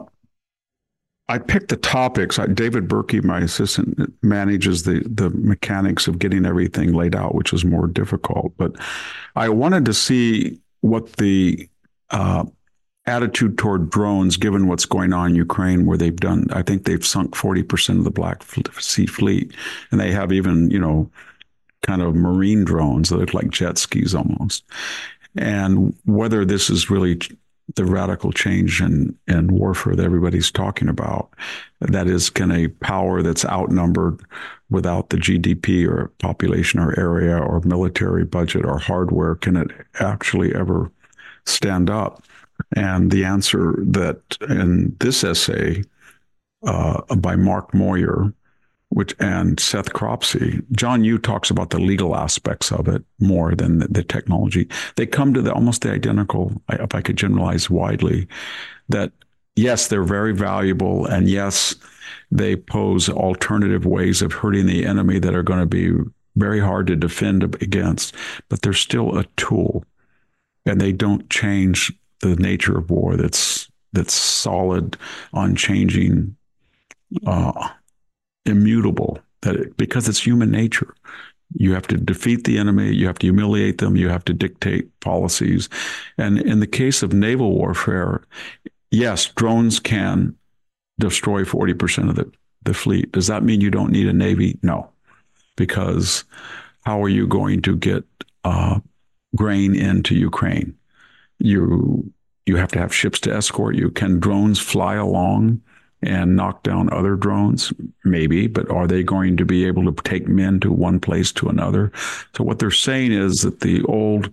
I picked the topics. David Berkey, my assistant, manages the, the mechanics of getting everything laid out, which is more difficult. But I wanted to see what the uh, attitude toward drones, given what's going on in Ukraine, where they've done, I think they've sunk forty percent of the Black Sea Fleet. And they have even, you know, kind of marine drones that look like jet skis almost. And whether this is really the radical change in, in warfare that everybody's talking about, that is, can a power that's outnumbered without the G D P or population or area or military budget or hardware, can it actually ever stand up? And the answer that in this essay uh, by Mark Moyer, which and Seth Cropsey. John Yoo talks about the legal aspects of it more than the, the technology. They come to the almost the identical, if I could generalize widely, that yes, they're very valuable, and yes, they pose alternative ways of hurting the enemy that are going to be very hard to defend against, but they're still a tool, and they don't change the nature of war. That's that's solid, unchanging, uh, immutable. That it, because it's human nature. You have to defeat the enemy. You have to humiliate them. You have to dictate policies. And in the case of naval warfare, yes, drones can destroy forty percent of the, the fleet. Does that mean you don't need a Navy? No, because how are you going to get uh, grain into Ukraine? You you have to have ships to escort you. Can drones fly along and knock down other drones? Maybe, but are they going to be able to take men to one place to another? So what they're saying is that the old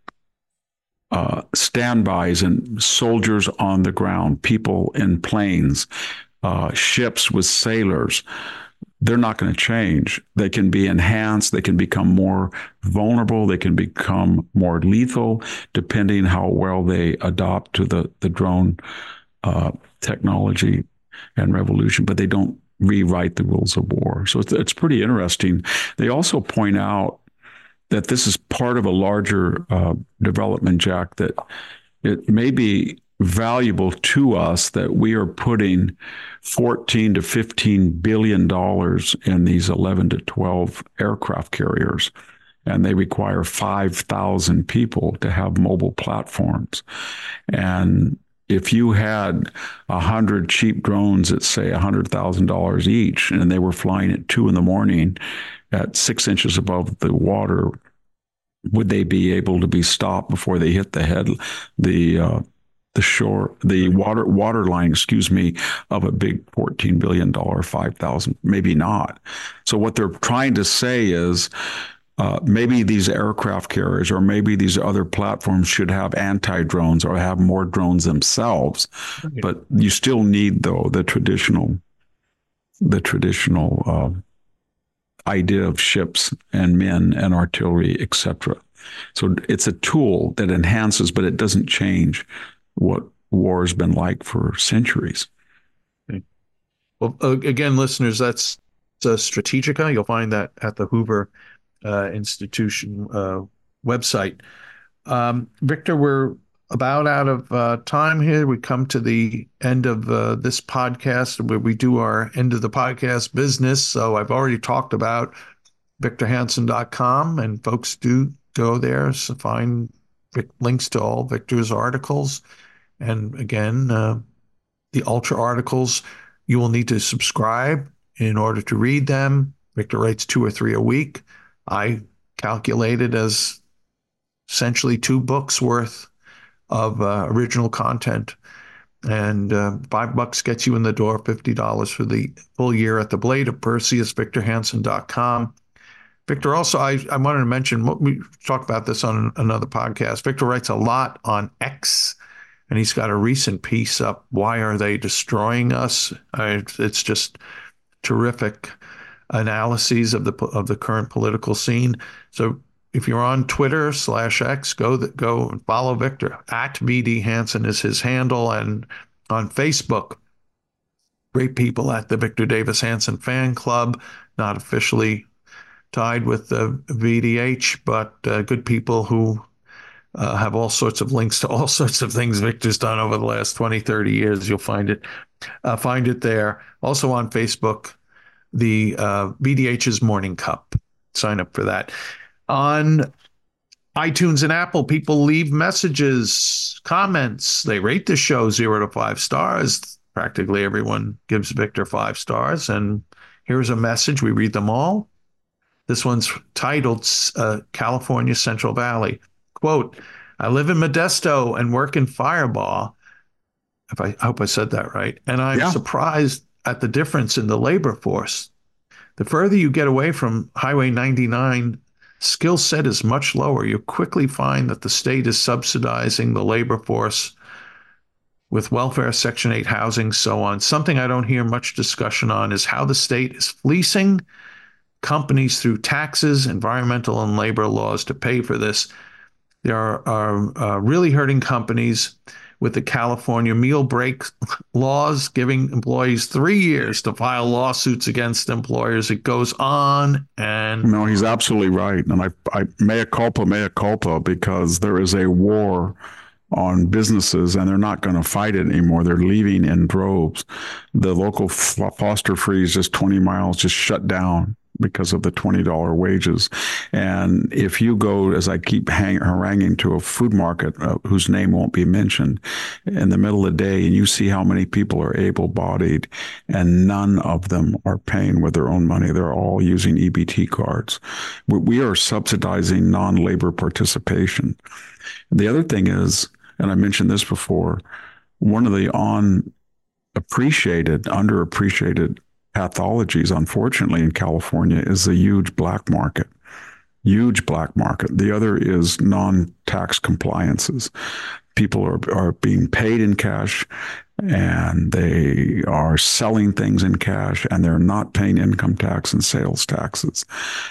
uh, standbys and soldiers on the ground, people in planes, uh, ships with sailors, they're not going to change. They can be enhanced. They can become more vulnerable. They can become more lethal, depending how well they adopt to the, the drone uh, technology and revolution, but they don't rewrite the rules of war. So it's, it's pretty interesting. They also point out that this is part of a larger uh, development, Jack, that it may be valuable to us that we are putting fourteen to fifteen billion dollars in these eleven to twelve aircraft carriers, and they require five thousand people to have mobile platforms. And if you had a hundred cheap drones at, say, a hundred thousand dollars each, and they were flying at two in the morning at six inches above the water, would they be able to be stopped before they hit the head, the uh, the shore, the water water line, excuse me, of a big fourteen billion dollars, five thousand? Maybe not. So what they're trying to say is, Uh, maybe these aircraft carriers or maybe these other platforms should have anti-drones or have more drones themselves. Okay. But you still need, though, the traditional, the traditional uh, idea of ships and men and artillery, et cetera. So it's a tool that enhances, but it doesn't change what war has been like for centuries. Okay. Well, uh, again, listeners, that's uh, Strategica. You'll find that at the Hoover Uh, institution uh, website. Um, Victor, we're about out of uh, time here. We come to the end of uh, this podcast where we do our end of the podcast business. So I've already talked about victor hansen dot com, and folks do go there to find links to all Victor's articles. And again, uh, the Ultra articles, you will need to subscribe in order to read them. Victor writes two or three a week. I calculated as essentially two books worth of uh, original content, and uh, five bucks gets you in the door, fifty dollars for the full year at the Blade of Perseus, victor hansen dot com. Victor, also, I, I wanted to mention, we talked about this on another podcast. Victor writes a lot on X, and he's got a recent piece up, Why Are They Destroying Us? I, it's just terrific analyses of the of the current political scene. So if you're on Twitter slash X, go that go and follow Victor. At V D Hansen is his handle, and on Facebook, great people at the Victor Davis Hansen Fan Club, not officially tied with the V D H, but uh, good people who uh, have all sorts of links to all sorts of things Victor's done over the last twenty, thirty years. You'll find it, uh, find it there. Also on Facebook, the uh, V D H's Morning Cup. Sign up for that. On iTunes and Apple, people leave messages, comments. They rate the show zero to five stars. Practically everyone gives Victor five stars. And here's a message. We read them all. This one's titled uh, California Central Valley. Quote, I live in Modesto and work in Firebaugh. If I, I hope I said that right. And I'm yeah. surprised at the difference in the labor force. The further you get away from Highway ninety-nine, skill set is much lower. You quickly find that the state is subsidizing the labor force with welfare, Section eight housing, so on. Something I don't hear much discussion on is how the state is fleecing companies through taxes, environmental and labor laws to pay for this. There are, are uh, really hurting companies with the California meal break laws, giving employees three years to file lawsuits against employers. It goes on and no, he's absolutely right. And I, I mea culpa, mea culpa, because there is a war on businesses and they're not going to fight it anymore. They're leaving in droves. The local Foster Freeze just twenty miles just shut down because of the twenty dollars wages. And if you go, as I keep hang, haranguing to a food market uh, whose name won't be mentioned, in the middle of the day, and you see how many people are able-bodied, and none of them are paying with their own money. They're all using E B T cards. We, we are subsidizing non-labor participation. The other thing is, and I mentioned this before, one of the unappreciated, underappreciated pathologies, unfortunately, in California is the huge black market. Huge black market. The other is non-tax compliances. People are, are being paid in cash and they are selling things in cash and they're not paying income tax and sales taxes.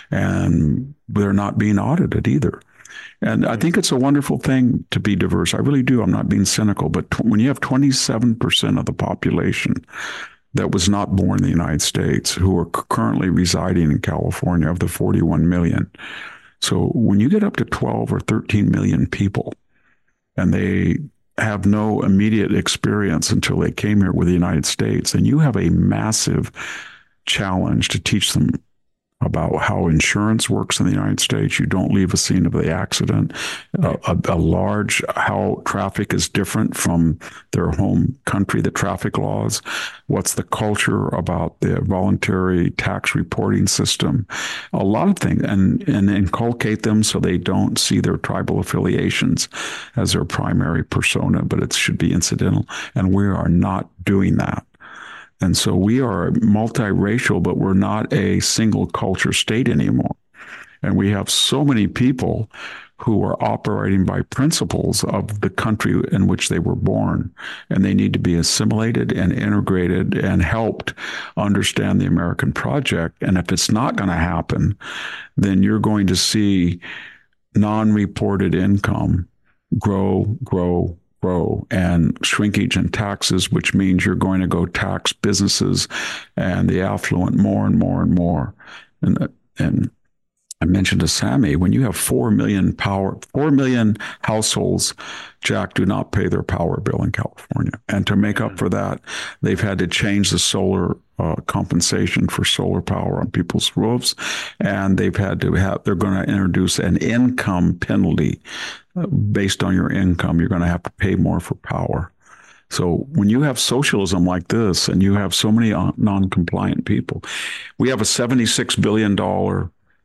And they're not being audited either. And I think it's a wonderful thing to be diverse. I really do. I'm not being cynical. But t- when you have twenty-seven percent of the population that was not born in the United States who are currently residing in California of the forty-one million. So when you get up to twelve or thirteen million people and they have no immediate experience until they came here with the United States, and you have a massive challenge to teach them about how insurance works in the United States. You don't leave a scene of the accident. A, a, a large, how traffic is different from their home country, the traffic laws. What's the culture about the voluntary tax reporting system? A lot of things, and, and inculcate them so they don't see their tribal affiliations as their primary persona, but it should be incidental. And we are not doing that. And so we are multiracial, but we're not a single culture state anymore. And we have so many people who are operating by principles of the country in which they were born. And they need to be assimilated and integrated and helped understand the American project. And if it's not going to happen, then you're going to see non-reported income grow, grow, grow, and shrinkage in taxes, which means you're going to go tax businesses and the affluent more and more and more. And and I mentioned to Sammy, when you have four million power, four million households, Jack, do not pay their power bill in California. And to make up for that, they've had to change the solar uh, compensation for solar power on people's roofs. And they've had to have, they're going to introduce an income penalty. Uh, based on your income, you're going to have to pay more for power. So when you have socialism like this and you have so many non-compliant people, we have a seventy-six billion dollars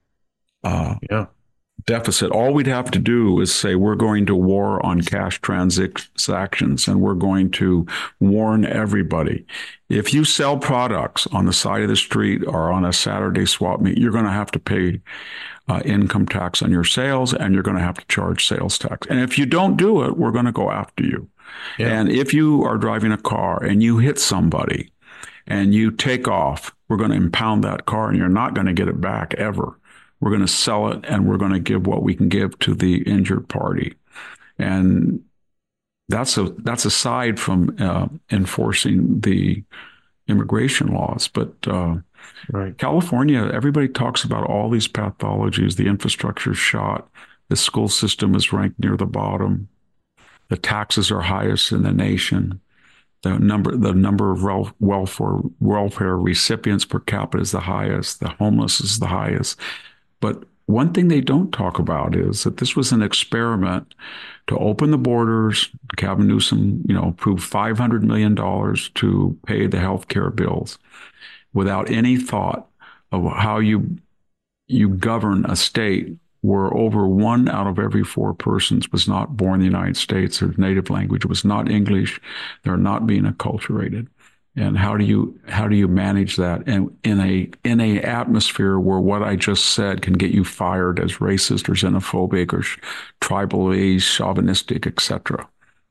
uh, yeah. deficit. All we'd have to do is say we're going to war on cash transactions and we're going to warn everybody. If you sell products on the side of the street or on a Saturday swap meet, you're going to have to pay uh, income tax on your sales and you're going to have to charge sales tax. And if you don't do it, we're going to go after you. Yeah. And if you are driving a car and you hit somebody and you take off, we're going to impound that car and you're not going to get it back ever. We're going to sell it and we're going to give what we can give to the injured party. And that's a that's aside from uh, enforcing the immigration laws. But uh, right. California, everybody talks about all these pathologies. The infrastructure is shot. The school system is ranked near the bottom. The taxes are highest in the nation. The number the number of welfare welfare recipients per capita is the highest. The homeless is the highest. But one thing they don't talk about is that this was an experiment to open the borders. Gavin Newsom, you know, approved five hundred million dollars to pay the health care bills without any thought of how you you govern a state where over one out of every four persons was not born in the United States. Their native language was not English. They're not being acculturated. And how do you how do you manage that in, in a in a atmosphere where what I just said can get you fired as racist or xenophobic or tribally chauvinistic, et cetera?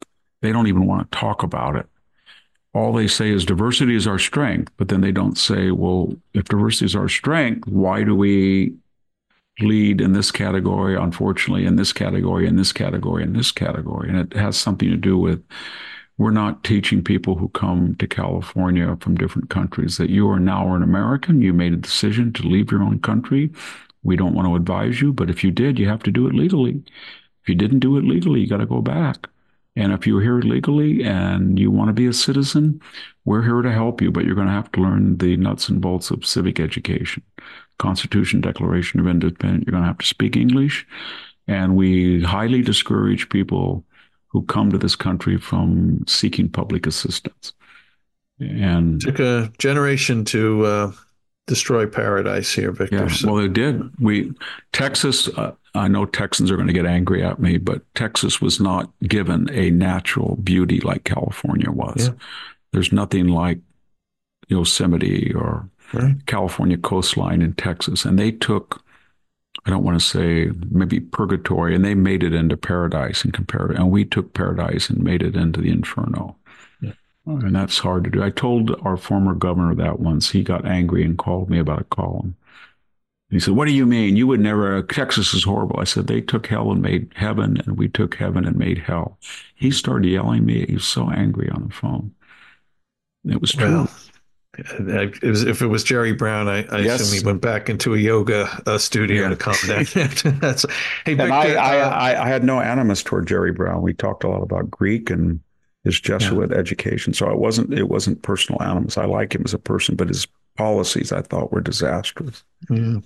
They don't even want to talk about it. All they say is diversity is our strength, but then they don't say, well, if diversity is our strength, why do we lead in this category, unfortunately, in this category, in this category, in this category? And it has something to do with, we're not teaching people who come to California from different countries that you are now an American. You made a decision to leave your own country. We don't want to advise you, but if you did, you have to do it legally. If you didn't do it legally, you got to go back. And if you're here legally and you want to be a citizen, we're here to help you, but you're going to have to learn the nuts and bolts of civic education. Constitution, Declaration of Independence, you're going to have to speak English. And we highly discourage people who come to this country from seeking public assistance. And it took a generation to uh, destroy paradise here, Victor. Yeah, so. well, they did. We, Texas, uh, I know Texans are going to get angry at me, but Texas was not given a natural beauty like California was. Yeah. There's nothing like Yosemite or right. California coastline in Texas. And they took, I don't want to say maybe purgatory, and they made it into paradise and compared it. And we took paradise and made it into the inferno. Yeah. And that's hard to do. I told our former governor that once. He got angry and called me about a column. He said, what do you mean? You would never, Texas is horrible. I said, they took hell and made heaven, and we took heaven and made hell. He started yelling at me. He was so angry on the phone. It was true. Well, it was, if it was Jerry Brown, I, I yes. assume he went back into a yoga uh, studio yeah. to calm down. That's, hey, Victor, I, I, uh, I, I had no animus toward Jerry Brown. We talked a lot about Greek and his Jesuit yeah. education. So it wasn't, it wasn't personal animus. I like him as a person, but his policies I thought were disastrous. Yeah.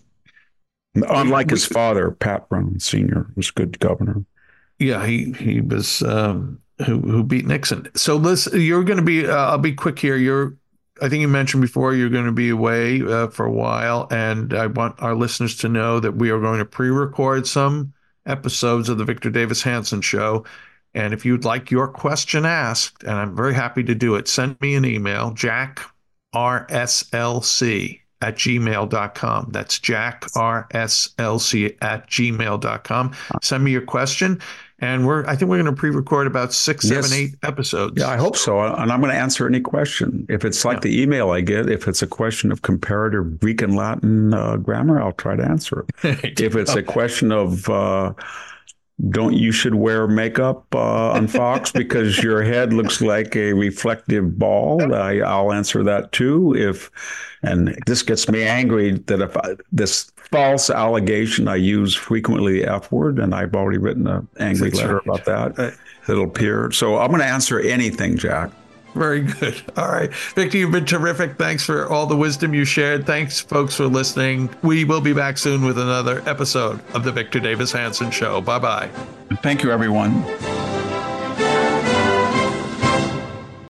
Unlike his father, Pat Brown Senior was a good governor. Yeah, he he was um, who who beat Nixon. So listen, you're going to be. Uh, I'll be quick here. You're. I think you mentioned before you're going to be away uh, for a while, and I want our listeners to know that we are going to pre-record some episodes of the Victor Davis Hanson Show. And if you'd like your question asked, and I'm very happy to do it, send me an email, jack r s l c at gmail dot com. That's jack r s l c at gmail dot com. Send me your question. And we're, I think we're going to pre-record about six, yes. seven, eight episodes. Yeah, I hope so. And I'm going to answer any question. If it's like yeah. the email I get, if it's a question of comparative Greek and Latin uh, grammar, I'll try to answer it. If it's a question of uh, don't you should wear makeup uh, on Fox because your head looks like a reflective ball, I, I'll answer that too. If and this gets me angry that if I, this false allegation, I use frequently the F word, and I've already written an angry That's letter right. about that. It'll appear. So I'm going to answer anything, Jack. Very good. All right. Victor, you've been terrific. Thanks for all the wisdom you shared. Thanks, folks, for listening. We will be back soon with another episode of the Victor Davis Hanson Show. Bye-bye. Thank you, everyone.